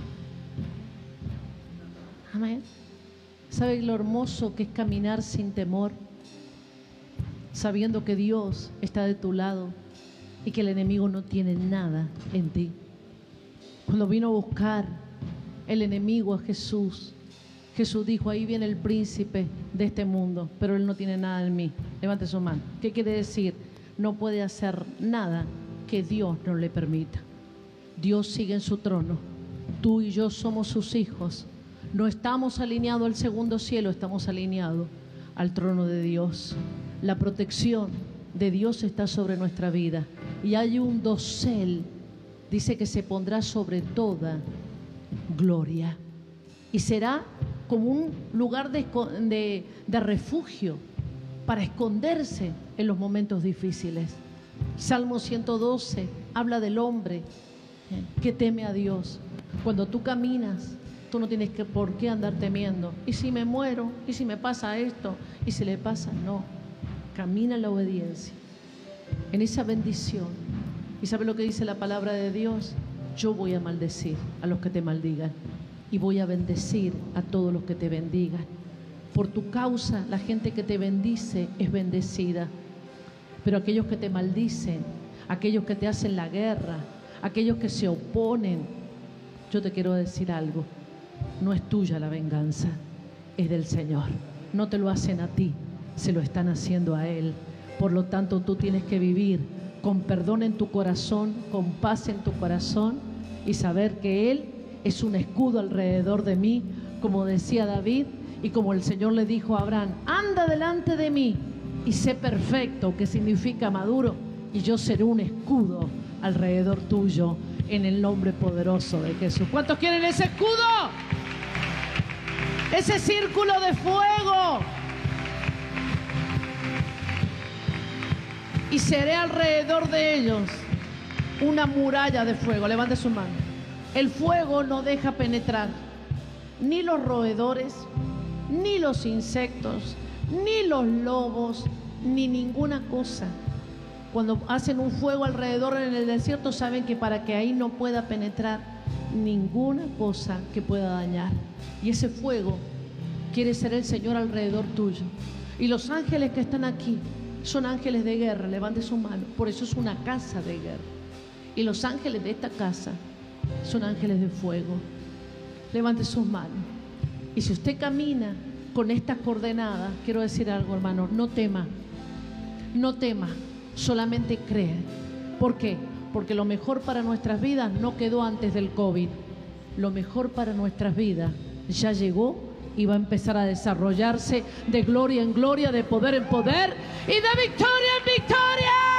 Amén. ¿Sabe lo hermoso que es caminar sin temor, sabiendo que Dios está de tu lado y que el enemigo no tiene nada en ti? Cuando vino a buscar el enemigo a Jesús. Jesús dijo, ahí viene el príncipe de este mundo, pero él no tiene nada en mí. Levante su mano. ¿Qué quiere decir? No puede hacer nada que Dios no le permita. Dios sigue en su trono. Tú y yo somos sus hijos. No estamos alineados al segundo cielo, estamos alineados al trono de Dios. La protección de Dios está sobre nuestra vida. Y hay un dosel, dice que se pondrá sobre toda gloria. Y será como un lugar de refugio para esconderse en los momentos difíciles. Salmo 112 habla del hombre que teme a Dios. Cuando tú caminas, tú no tienes por qué andar temiendo. ¿Y si me muero? ¿Y si me pasa esto? ¿Y si le pasa? No. Camina en la obediencia, en esa bendición. ¿Y sabe lo que dice la palabra de Dios? Yo voy a maldecir a los que te maldigan y voy a bendecir a todos los que te bendigan. Por tu causa, la gente que te bendice es bendecida. Pero aquellos que te maldicen, aquellos que te hacen la guerra, aquellos que se oponen, yo te quiero decir algo. No es tuya la venganza, es del Señor. No te lo hacen a ti, se lo están haciendo a Él. Por lo tanto, tú tienes que vivir con perdón en tu corazón, con paz en tu corazón y saber que Él es un escudo alrededor de mí, como decía David y como el Señor le dijo a Abraham, anda delante de mí y sé perfecto, que significa maduro, y yo seré un escudo alrededor tuyo en el nombre poderoso de Jesús. ¿Cuántos quieren ese escudo? Ese círculo de fuego. Y seré alrededor de ellos una muralla de fuego. Levante su mano. El fuego no deja penetrar ni los roedores, ni los insectos, ni los lobos, ni ninguna cosa. Cuando hacen un fuego alrededor en el desierto, saben que para que ahí no pueda penetrar ninguna cosa que pueda dañar. Y ese fuego quiere ser el Señor alrededor tuyo. Y los ángeles que están aquí son ángeles de guerra. Levante su mano. Por eso es una casa de guerra. Y los ángeles de esta casa son ángeles de fuego. Levante sus manos. Y si usted camina con estas coordenadas, quiero decir algo, hermano, no tema. No tema, solamente cree. ¿Por qué? Porque lo mejor para nuestras vidas no quedó antes del COVID. Lo mejor para nuestras vidas ya llegó y va a empezar a desarrollarse de gloria en gloria, de poder en poder y de victoria en victoria.